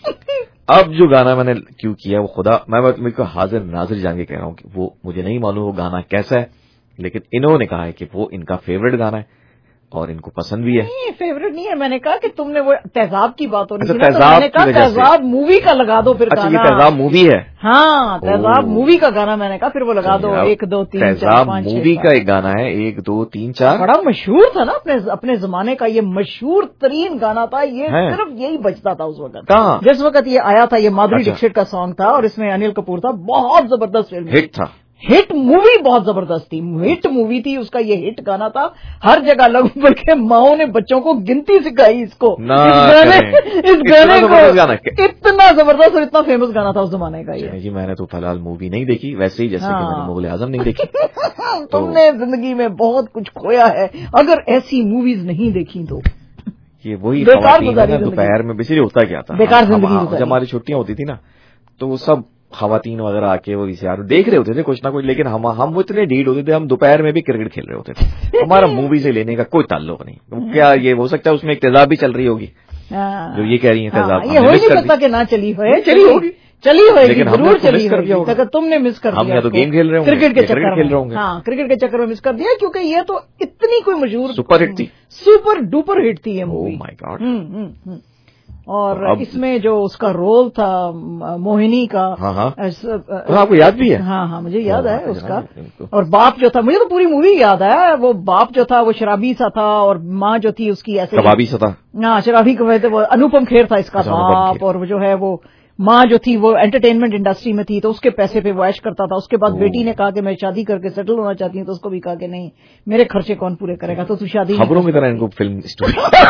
Speaker 9: अब जो गाना मैंने क्यों किया वो खुदा मैं मेरे को हाजिर नाजिर जान के कह रहा हूं कि वो मुझे नहीं मालूम वो गाना कैसा है, लेकिन इन्होंने कहा है कि वो इनका फेवरेट गाना है और इनको पसंद भी है।
Speaker 10: नहीं फेवरेट नहीं है, मैंने कहा कि तुमने वो तेजाब की बात हो रही थी
Speaker 9: ना,
Speaker 10: तो मैंने कहा तेजाब मूवी का लगा दो फिर
Speaker 9: अच्छा,
Speaker 10: गाना।
Speaker 9: ये तेजाब मूवी है?
Speaker 10: हाँ तेजाब मूवी का गाना मैंने कहा फिर वो लगा दो एक दो तीन चार
Speaker 9: तेजाब
Speaker 10: पाँच
Speaker 9: मूवी का एक गाना है एक दो तीन चार,
Speaker 10: बड़ा मशहूर था ना अपने अपने जमाने का, ये मशहूर तरीन गाना था, ये सिर्फ यही बजता था उस वक्त जिस वक्त ये आया था। ये माधुरी दीक्षित का सॉन्ग था और इसमें अनिल कपूर था, बहुत जबरदस्त फिल्म
Speaker 9: हिट था,
Speaker 10: हिट मूवी बहुत जबरदस्त थी, हिट मूवी थी उसका, ये हिट गाना था। हर जगह लगभग बल्कि माओ ने बच्चों को गिनती सिखाई इसको, इस गाने इस गाने को, इतना जबरदस्त और इतना फेमस गाना था उस जमाने का ये।
Speaker 9: जी मैंने तो फिलहाल मूवी नहीं देखी, वैसे ही जैसे हाँ। कि मैंने मुगल आजम नहीं देखी।
Speaker 10: तुमने जिंदगी में बहुत कुछ खोया है अगर ऐसी मूवीज नहीं देखी तो।
Speaker 9: ये वही दोपहर में बेसिकली होता क्या था,
Speaker 10: बेकार जिंदगी
Speaker 9: जब हमारी छुट्टियां होती थी ना तो वो सब खवातीन वगैरह आके वो यार देख रहे होते थे कुछ ना कुछ, लेकिन हम हम वो इतने ढीठ होते थे, हम दोपहर में भी क्रिकेट खेल रहे होते थे। हमारा मूवी से लेने का कोई ताल्लुक नहीं। तो क्या ये हो सकता है उसमें एक तेजाब भी चल रही होगी जो ये कह रही है तेजाब?
Speaker 10: ये हो नहीं सकता कि ना चली हो, चली होगी चली होगी जरूर चली होगी, अगर तुमने मिस कर दिया।
Speaker 9: हम या तो गेम खेल रहे होंगे,
Speaker 10: क्रिकेट के चक्कर
Speaker 9: खेल रहे होंगे,
Speaker 10: हाँ क्रिकेट के चक्कर में मिस कर दिया क्योंकि ये तो इतनी कोई मशहूर
Speaker 9: सुपर हिट थी,
Speaker 10: सुपर डुपर हिट थी ये मूवी।
Speaker 9: My God.
Speaker 10: और इसमें जो उसका रोल था मोहिनी का,
Speaker 9: हाँ हाँ तो आपको याद भी है?
Speaker 10: हाँ हाँ मुझे याद है उसका। और बाप जो था, मुझे तो पूरी मूवी याद है, वो बाप जो था वो शराबी सा था और माँ जो थी उसकी ऐसे
Speaker 9: शराबी सा था।
Speaker 10: हाँ शराबी को वो अनुपम खेर था इसका बाप, और वो जो है वो माँ जो थी वो एंटरटेनमेंट इंडस्ट्री में थी तो उसके पैसे पे वो ऐश करता था। उसके बाद बेटी ने कहा कि मैं शादी करके सेटल होना चाहती हूँ, तो उसको भी कहा कि नहीं मेरे खर्चे कौन पूरे करेगा, तो तू शादी।
Speaker 9: खबरों की तरह इनको फिल्म स्टोरी।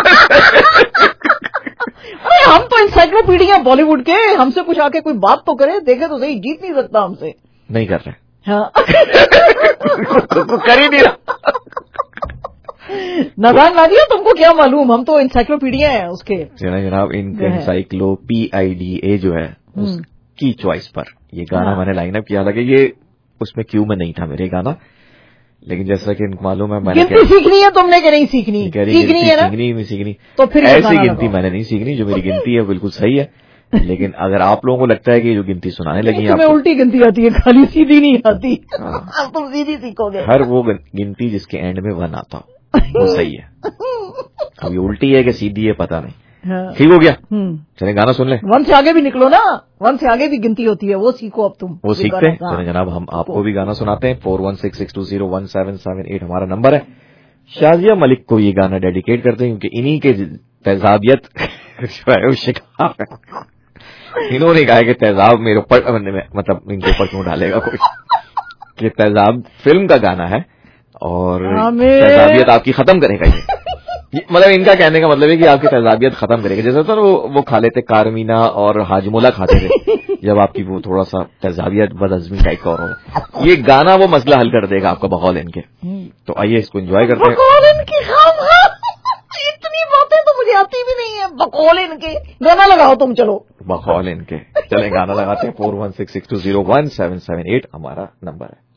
Speaker 10: अरे हम तो इंसाइक्लोपीडिया बॉलीवुड के, हमसे कुछ आके कोई बात तो करे, देखे तो सही, जीत नहीं सकता हमसे।
Speaker 9: नहीं कर रहे
Speaker 10: हाँ
Speaker 9: तो कर ही नहीं रहा।
Speaker 10: नादान ना दिया, तुमको क्या मालूम, हम तो इंसाइक्लोपीडिया है उसके।
Speaker 9: जनाब इनके इंसाइक्लो पी आई डी ए जो है उसकी चॉइस पर ये गाना हाँ। मैंने लाइन अप किया था कि ये उसमें क्यों में नहीं था मेरे गाना, लेकिन जैसा कि इनको मालूम है मैंने
Speaker 10: गिनती सीखनी है तुमने कि नहीं सीखनी, सीखनी है ना,
Speaker 9: सीखनी नहीं सीखनी,
Speaker 10: तो फिर
Speaker 9: ऐसी गिनती मैंने नहीं सीखनी, जो मेरी गिनती है बिल्कुल सही है। लेकिन अगर आप लोगों को लगता है कि जो गिनती सुनाने लगी है
Speaker 10: तुम्हें उल्टी गिनती आती है, खाली सीधी नहीं आती, अब तुम सीधी सीखोगे।
Speaker 9: हर वो गिनती जिसके एंड में वन आता वो सही है, अब ये उल्टी है कि सीधी है पता नहीं। ठीक हो गया, चले गाना सुन ले।
Speaker 10: वन से आगे भी निकलो ना, वन से आगे भी गिनती होती है, वो सीखो अब तुम।
Speaker 9: वो सीखते हैं। चले जनाब हम आपको भी गाना सुनाते हैं। Four one six six two zero one seven seven eight हमारा नंबर है। शाजिया मलिक को ये गाना डेडिकेट करते हैं क्योंकि इन्हीं के तेजाबियत शिकार इन्होंने कहा कि तेजाब मेरे ऊपर मतलब इनके ऊपर क्यों डालेगा कोई, कि तेजाब फिल्म का गाना है और तेजाबियत आपकी खत्म करेगा ये, मतलब इनका कहने का मतलब है कि आपकी तेजाबियत खत्म करेगा। जैसे तो वो वो खा लेते कारमीना और हाजमोला खाते थे जब आपकी वो थोड़ा सा तेजाबियत बदअज़मी टाइप का हो, ये गाना वो मसला हल कर देगा आपका बकौल इनके। तो आइए इसको एंजॉय करते हैं।
Speaker 10: बकौल इनकी इतनी बातें तो मुझे आती भी नहीं है, बकौल इनके। गाना लगाओ तुम, चलो
Speaker 9: बकौल इनके। चले गाना लगाते हैं। Four one six six two zero one seven seven eight हमारा नंबर है।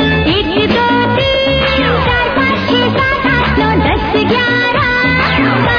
Speaker 2: एक दो तीन चार पाँच छह सात आठ नौ दस ग्यारह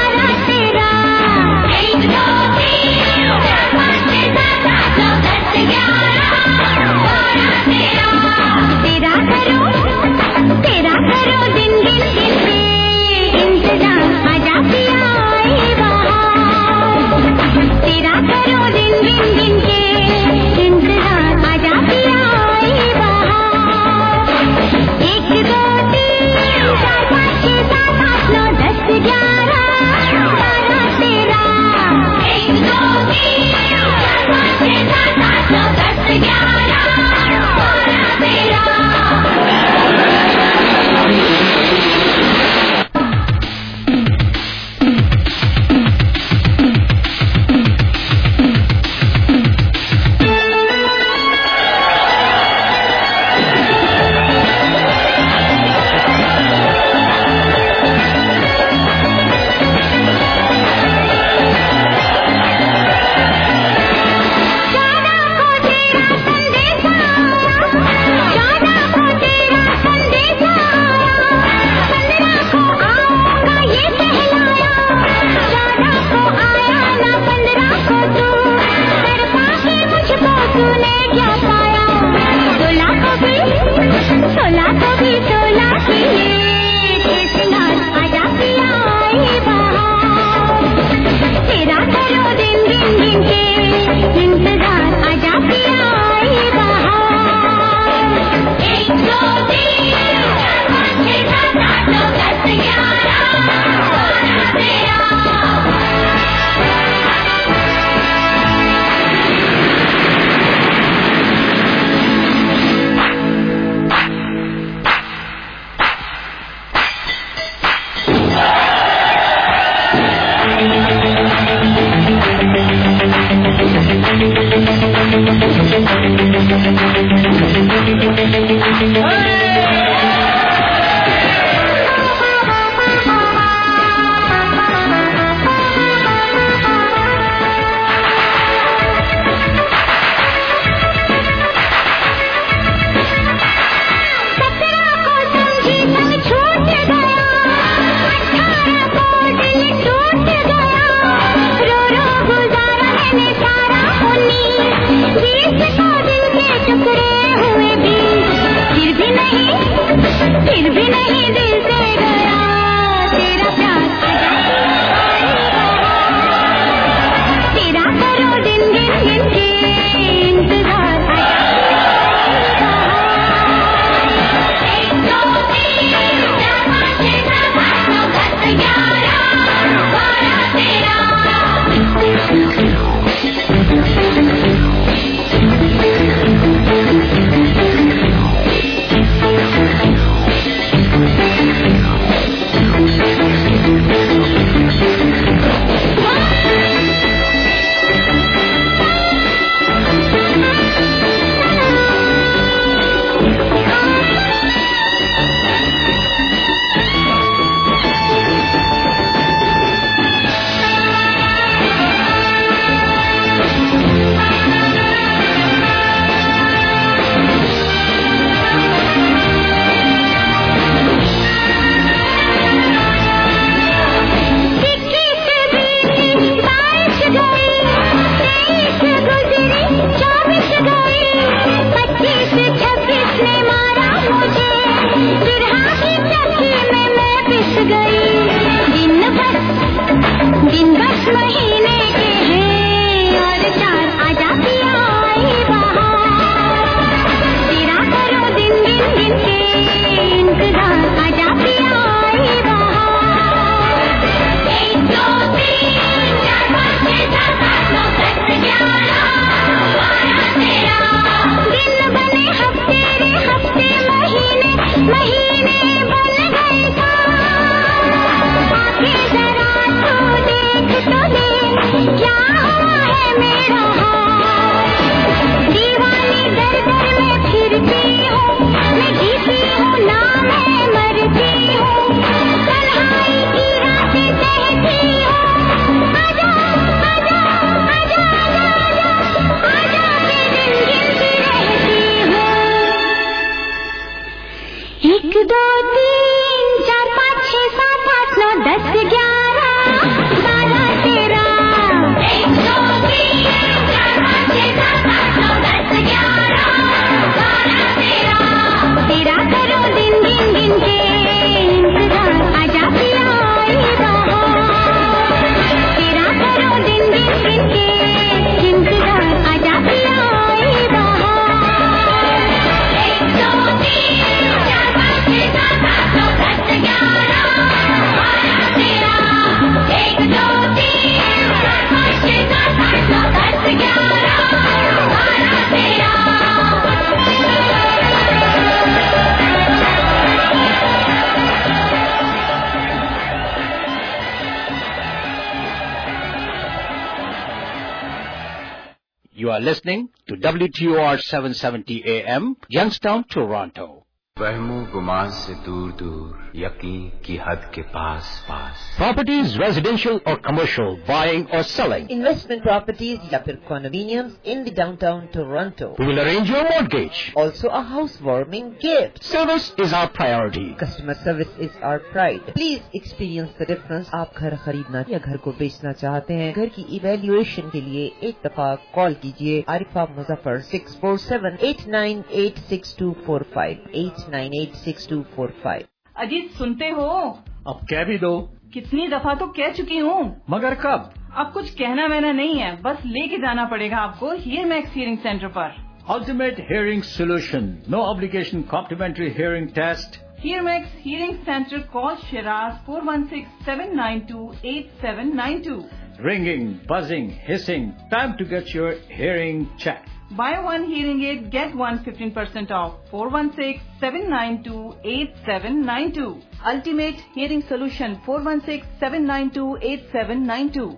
Speaker 7: You are listening to W T O R seven seventy A M, Youngstown, Toronto.
Speaker 6: वहमो गुमान से दूर दूर यकीन की हद के पास पास
Speaker 7: Properties, residential or commercial, buying or selling.
Speaker 4: Investment properties या फिर condominiums in the downtown Toronto.
Speaker 7: We will arrange your mortgage.
Speaker 4: Also a housewarming gift.
Speaker 7: Service is our priority.
Speaker 4: Customer service is our pride. Please experience the difference. आप घर खरीदना या घर को बेचना चाहते हैं, घर की इवेल्युएशन के लिए एक दफा कॉल कीजिए Arifa Muzaffar six four seven eight nine eight six two four five eight nine eight six two four five.
Speaker 3: Ajit सुनते हो?
Speaker 5: अब कह भी दो।
Speaker 3: कितनी दफा तो कह चुकी हूँ।
Speaker 5: मगर कब?
Speaker 3: अब कुछ कहना वहना नहीं है, बस लेके जाना पड़ेगा आपको हियर मैक्स हियरिंग सेंटर पर।
Speaker 5: Ultimate hearing solution, no obligation complimentary hearing test.
Speaker 3: Here Max Hearing Center, call Shiraz four one six seven nine two eight seven nine two.
Speaker 5: Ringing, buzzing, hissing, time to get your hearing checked.
Speaker 3: Buy one hearing aid, get one fifteen percent off. four one six seven nine two eight seven nine two. Ultimate Hearing Solution, four one six seven nine two eight seven nine two.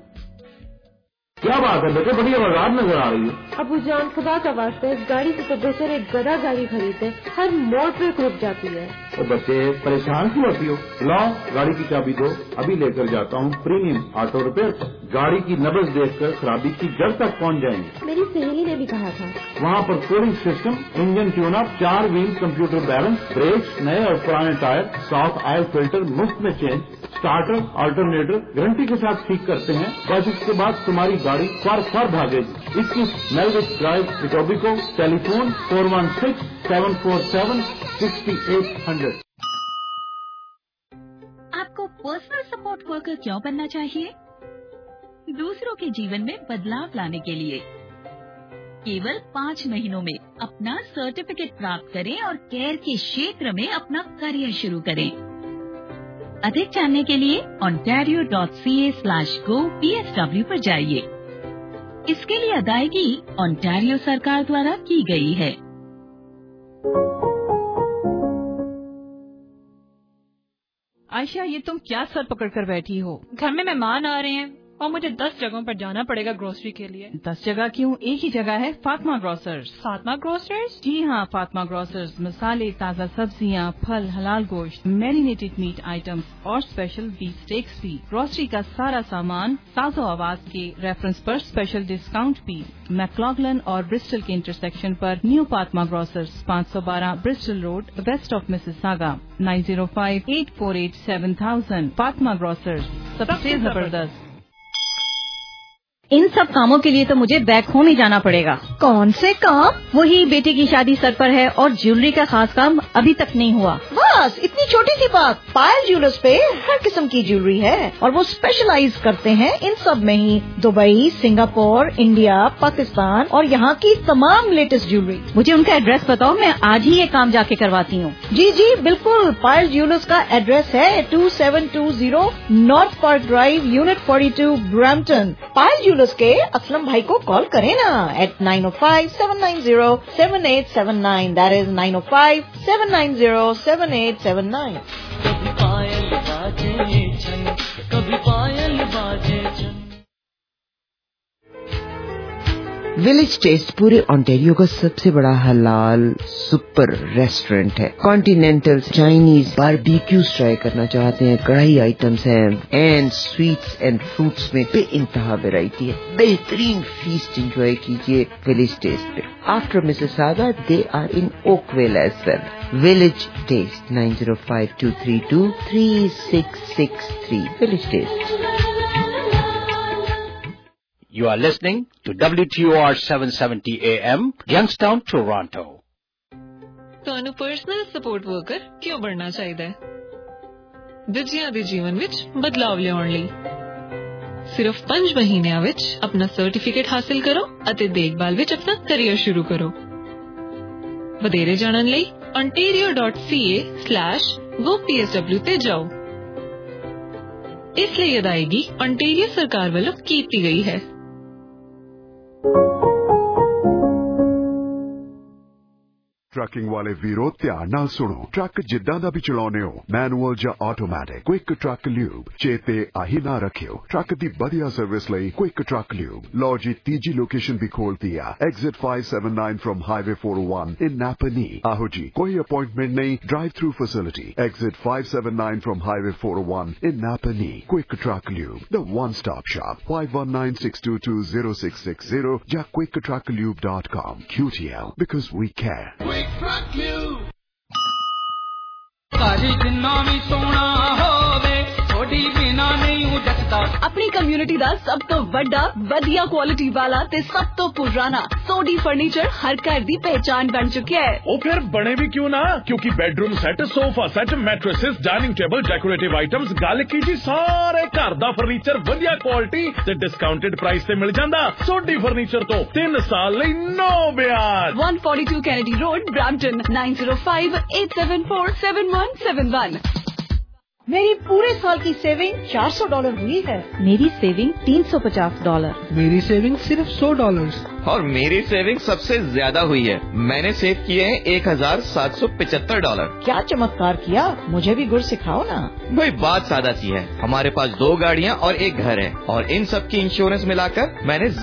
Speaker 1: क्या बात है बेटे, बड़ी आवाज नजर आ रही है।
Speaker 15: अबू जान खुदा का वास्ता है, इस गाड़ी से तो बेहतर एक गधा गाड़ी खरीदे, हर मोड़ पे रुक जाती है।
Speaker 1: तो बच्चे परेशान क्यों होती हो? लाओ गाड़ी की चाबी दो, अभी लेकर जाता हूँ प्रीमियम ऑटो रिपेयर। गाड़ी की नब्ज देखकर खराबी की जड़ तक पहुँच जाएंगे।
Speaker 15: मेरी सहेली ने भी कहा था।
Speaker 1: वहाँ पर cooling system, engine tune up, चार व्हील कंप्यूटर बैलेंस, ब्रेक्स, नए और पुराने टायर, साउथ ऑयल फिल्टर मुफ्त में चेंज, स्टार्टर अल्टरनेटर गारंटी के साथ ठीक करते हैं। बस इसके बाद तुम्हारी गाड़ी फर फर भागेगी। इक्कीस मेलविच drive, Etobicoke. Telephone four one six seven four seven sixty eight hundred.
Speaker 22: आपको पर्सनल सपोर्ट वर्कर क्यों बनना चाहिए? दूसरों के जीवन में बदलाव लाने के लिए। केवल पाँच महीनों में अपना सर्टिफिकेट प्राप्त करें और केयर के क्षेत्र में अपना करियर शुरू करें। अधिक जानने के लिए ontario dot c a slash go p s w पर जाइए। इसके लिए अदायगी ओंटारियो सरकार द्वारा की गई है।
Speaker 3: आयशा, ये तुम क्या सर पकड़ कर बैठी हो?
Speaker 23: घर में मेहमान आ रहे हैं और मुझे दस जगहों पर जाना पड़ेगा ग्रोसरी के लिए।
Speaker 3: दस जगह क्यों, एक ही जगह है, फातिमा ग्रोसर्स।
Speaker 23: फातिमा ग्रोसर्स?
Speaker 3: जी हाँ, फातिमा ग्रोसर्स मसाले, ताज़ा सब्जियाँ, फल, हलाल गोश्त, मैरिनेटेड मीट आइटम्स और स्पेशल बीफ स्टेक्स भी। ग्रोसरी का सारा सामान साजो आवाज के रेफरेंस पर स्पेशल डिस्काउंट भी। मैक्लॉगलन और ब्रिस्टल के इंटरसेक्शन पर न्यू फातिमा ग्रोसर्स, पाँच सौ बारह Bristol road, west of Mississauga, nine zero five eight four eight seven thousand. Fatima grocers, सबसे जबरदस्त।
Speaker 24: इन सब कामों के लिए तो मुझे बैक होम ही जाना पड़ेगा।
Speaker 13: कौन से काम?
Speaker 24: वही बेटी की शादी सर पर है और ज्वेलरी का खास काम अभी तक नहीं हुआ।
Speaker 10: बस इतनी छोटी सी बात। पायल ज्वेलर्स पे हर किस्म की ज्वेलरी है और वो स्पेशलाइज करते हैं इन सब में ही। दुबई, सिंगापुर, इंडिया, पाकिस्तान और यहाँ की तमाम लेटेस्ट ज्वेलरी।
Speaker 24: मुझे उनका एड्रेस बताओ, मैं आज ही ये काम जाके करवाती हूँ।
Speaker 10: जी जी बिल्कुल। पायल ज्वेलर्स का एड्रेस है two seven two zero north park drive, unit forty two, Brampton. Payal के असलम भाई को कॉल करें ना eight nine O five seven nine zero seven eight seven nine. That is nine O five seven nine zero seven eight seven nine.
Speaker 11: कभी पायल बाजे छन, कभी पायल बाजे छन।
Speaker 4: विलेज टेस्ट पूरे ओंटारियो का सबसे बड़ा हलाल सुपर रेस्टोरेंट है। कॉन्टिनेंटल, चाइनीज, बारबेक्यूज ट्राई करना चाहते हैं, कढ़ाई आइटम्स हैं, एंड स्वीट्स एंड फ्रूट्स में बेइंतहा वैरायटी है। बेहतरीन फीस्ट एंजॉय कीजिए विलेज टेस्ट पे। After Mississauga they are in Oakville as well. Village taste nine zero five two three two three six six three. Village taste.
Speaker 7: You are listening to W T O R seven seventy A M, Youngstown, Toronto.
Speaker 12: ਤੁਹਾਨੂੰ personal support worker ਕਿਉਂ ਬਣਨਾ ਚਾਹੀਦਾ ਹੈ? ਦਿੱਜਿਆਂ ਦੇ ਜੀਵਨ ਵਿੱਚ ਬਦਲਾਵ ਲਿਆਉਣ ਲਈ ਸਿਰਫ ਪੰਜ ਮਹੀਨਿਆਂ ਵਿੱਚ ਆਪਣਾ ਸਰਟੀਫਿਕੇਟ ਹਾਸਲ ਕਰੋ ਅਤੇ ਦੇਖਭਾਲ ਵਿੱਚ ਆਪਣਾ ਕੈਰੀਅਰ ਸ਼ੁਰੂ ਕਰੋ। ਵਧੇਰੇ ਜਾਣਨ ਲਈ ontario dot c a slash go p s w ਤੇ ਜਾਓ। ਇਸ ਲਈ ਅਦਾਇਗੀ ontario ਸਰਕਾਰ ਵੱਲੋਂ ਕੀਤੀ ਗਈ ਹੈ।
Speaker 14: ट्रकिंग वाले वीरो ध्यान नाल सुनो। ट्रक जिद्दां दा भी चलाउने हो, मैनुअल या ऑटोमैटिक, क्विक ट्रक ल्यूब चेते आही ना रखियो। ट्रक दी बढ़िया सर्विस लई क्विक ट्रक ल्यूब। लो जी तीजी लोकेशन भी खोल दिया, exit five seven nine from highway four o one in Napanee. आहो जी कोई अपॉइंटमेंट नहीं, drive through facility. Exit five seven nine from highway four o one in Napanee. Quick truck lube, the one stop shop. Five one nine six two two zero six six zero या quick truck lube dot com. Q T L because we care।
Speaker 11: ਘਰ ਜਿੰਨਾ ਵੀ ਸੋਹਣਾ ਹੋਵੇ ਥੋੜੀ ਬਿਨਾ ਨਹੀਂ ਉਜਕਦਾ।
Speaker 18: अपनी community ਦਾ ਸਭ ਤੋਂ ਵੱਡਾ ਵਧੀਆ ਕੁਆਲਿਟੀ ਵਾਲਾ ਤੇ ਸਭ ਤੋਂ ਪੁਰਾਣਾ ਸੋਡੀ ਫਰਨੀਚਰ ਹਰ ਘਰ ਦੀ ਪਹਿਚਾਨ ਬਣ ਚੁੱਕਿਆ ਹੈ।
Speaker 16: ਉਹ ਫਿਰ ਬਣੇ ਵੀ ਕਿਉਂ ਨਾ, ਕਿਉਂਕਿ bedroom set, sofa set, mattresses, dining table, decorative items, ਗੱਲ ਕੀ ਜੀ ਸਾਰੇ ਘਰ ਦਾ ਫਰਨੀਚਰ ਵਧੀਆ ਕੁਆਲਿਟੀ ਤੇ ਡਿਸਕਾਊਂਟਡ ਪ੍ਰਾਈਸ ਤੇ ਮਿਲ ਜਾਂਦਾ। ਸੋਡੀ ਫਰਨੀਚਰ ਤੋਂ ਤਿੰਨ ਸਾਲ ਲਈ ਨੋ ਵਿਆਜ।
Speaker 18: one forty-two Kennedy Road, Brampton, nine zero five eight seven four seven one seven one।
Speaker 10: मेरी पूरे साल की सेविंग चार सौ डॉलर हुई है।
Speaker 24: मेरी सेविंग तीन सौ पचास डॉलर।
Speaker 10: मेरी सेविंग सिर्फ सौ डॉलर।
Speaker 9: और मेरी सेविंग सबसे ज्यादा हुई है, मैंने सेव किए हैं एक हजार सात सौ पचहत्तर डॉलर।
Speaker 10: क्या चमत्कार किया, मुझे भी गुर सिखाओ ना।
Speaker 9: भाई बात सादा सी है, हमारे पास दो गाड़ियाँ और एक घर है और इन सब की इंश्योरेंस मिलाकर मैंने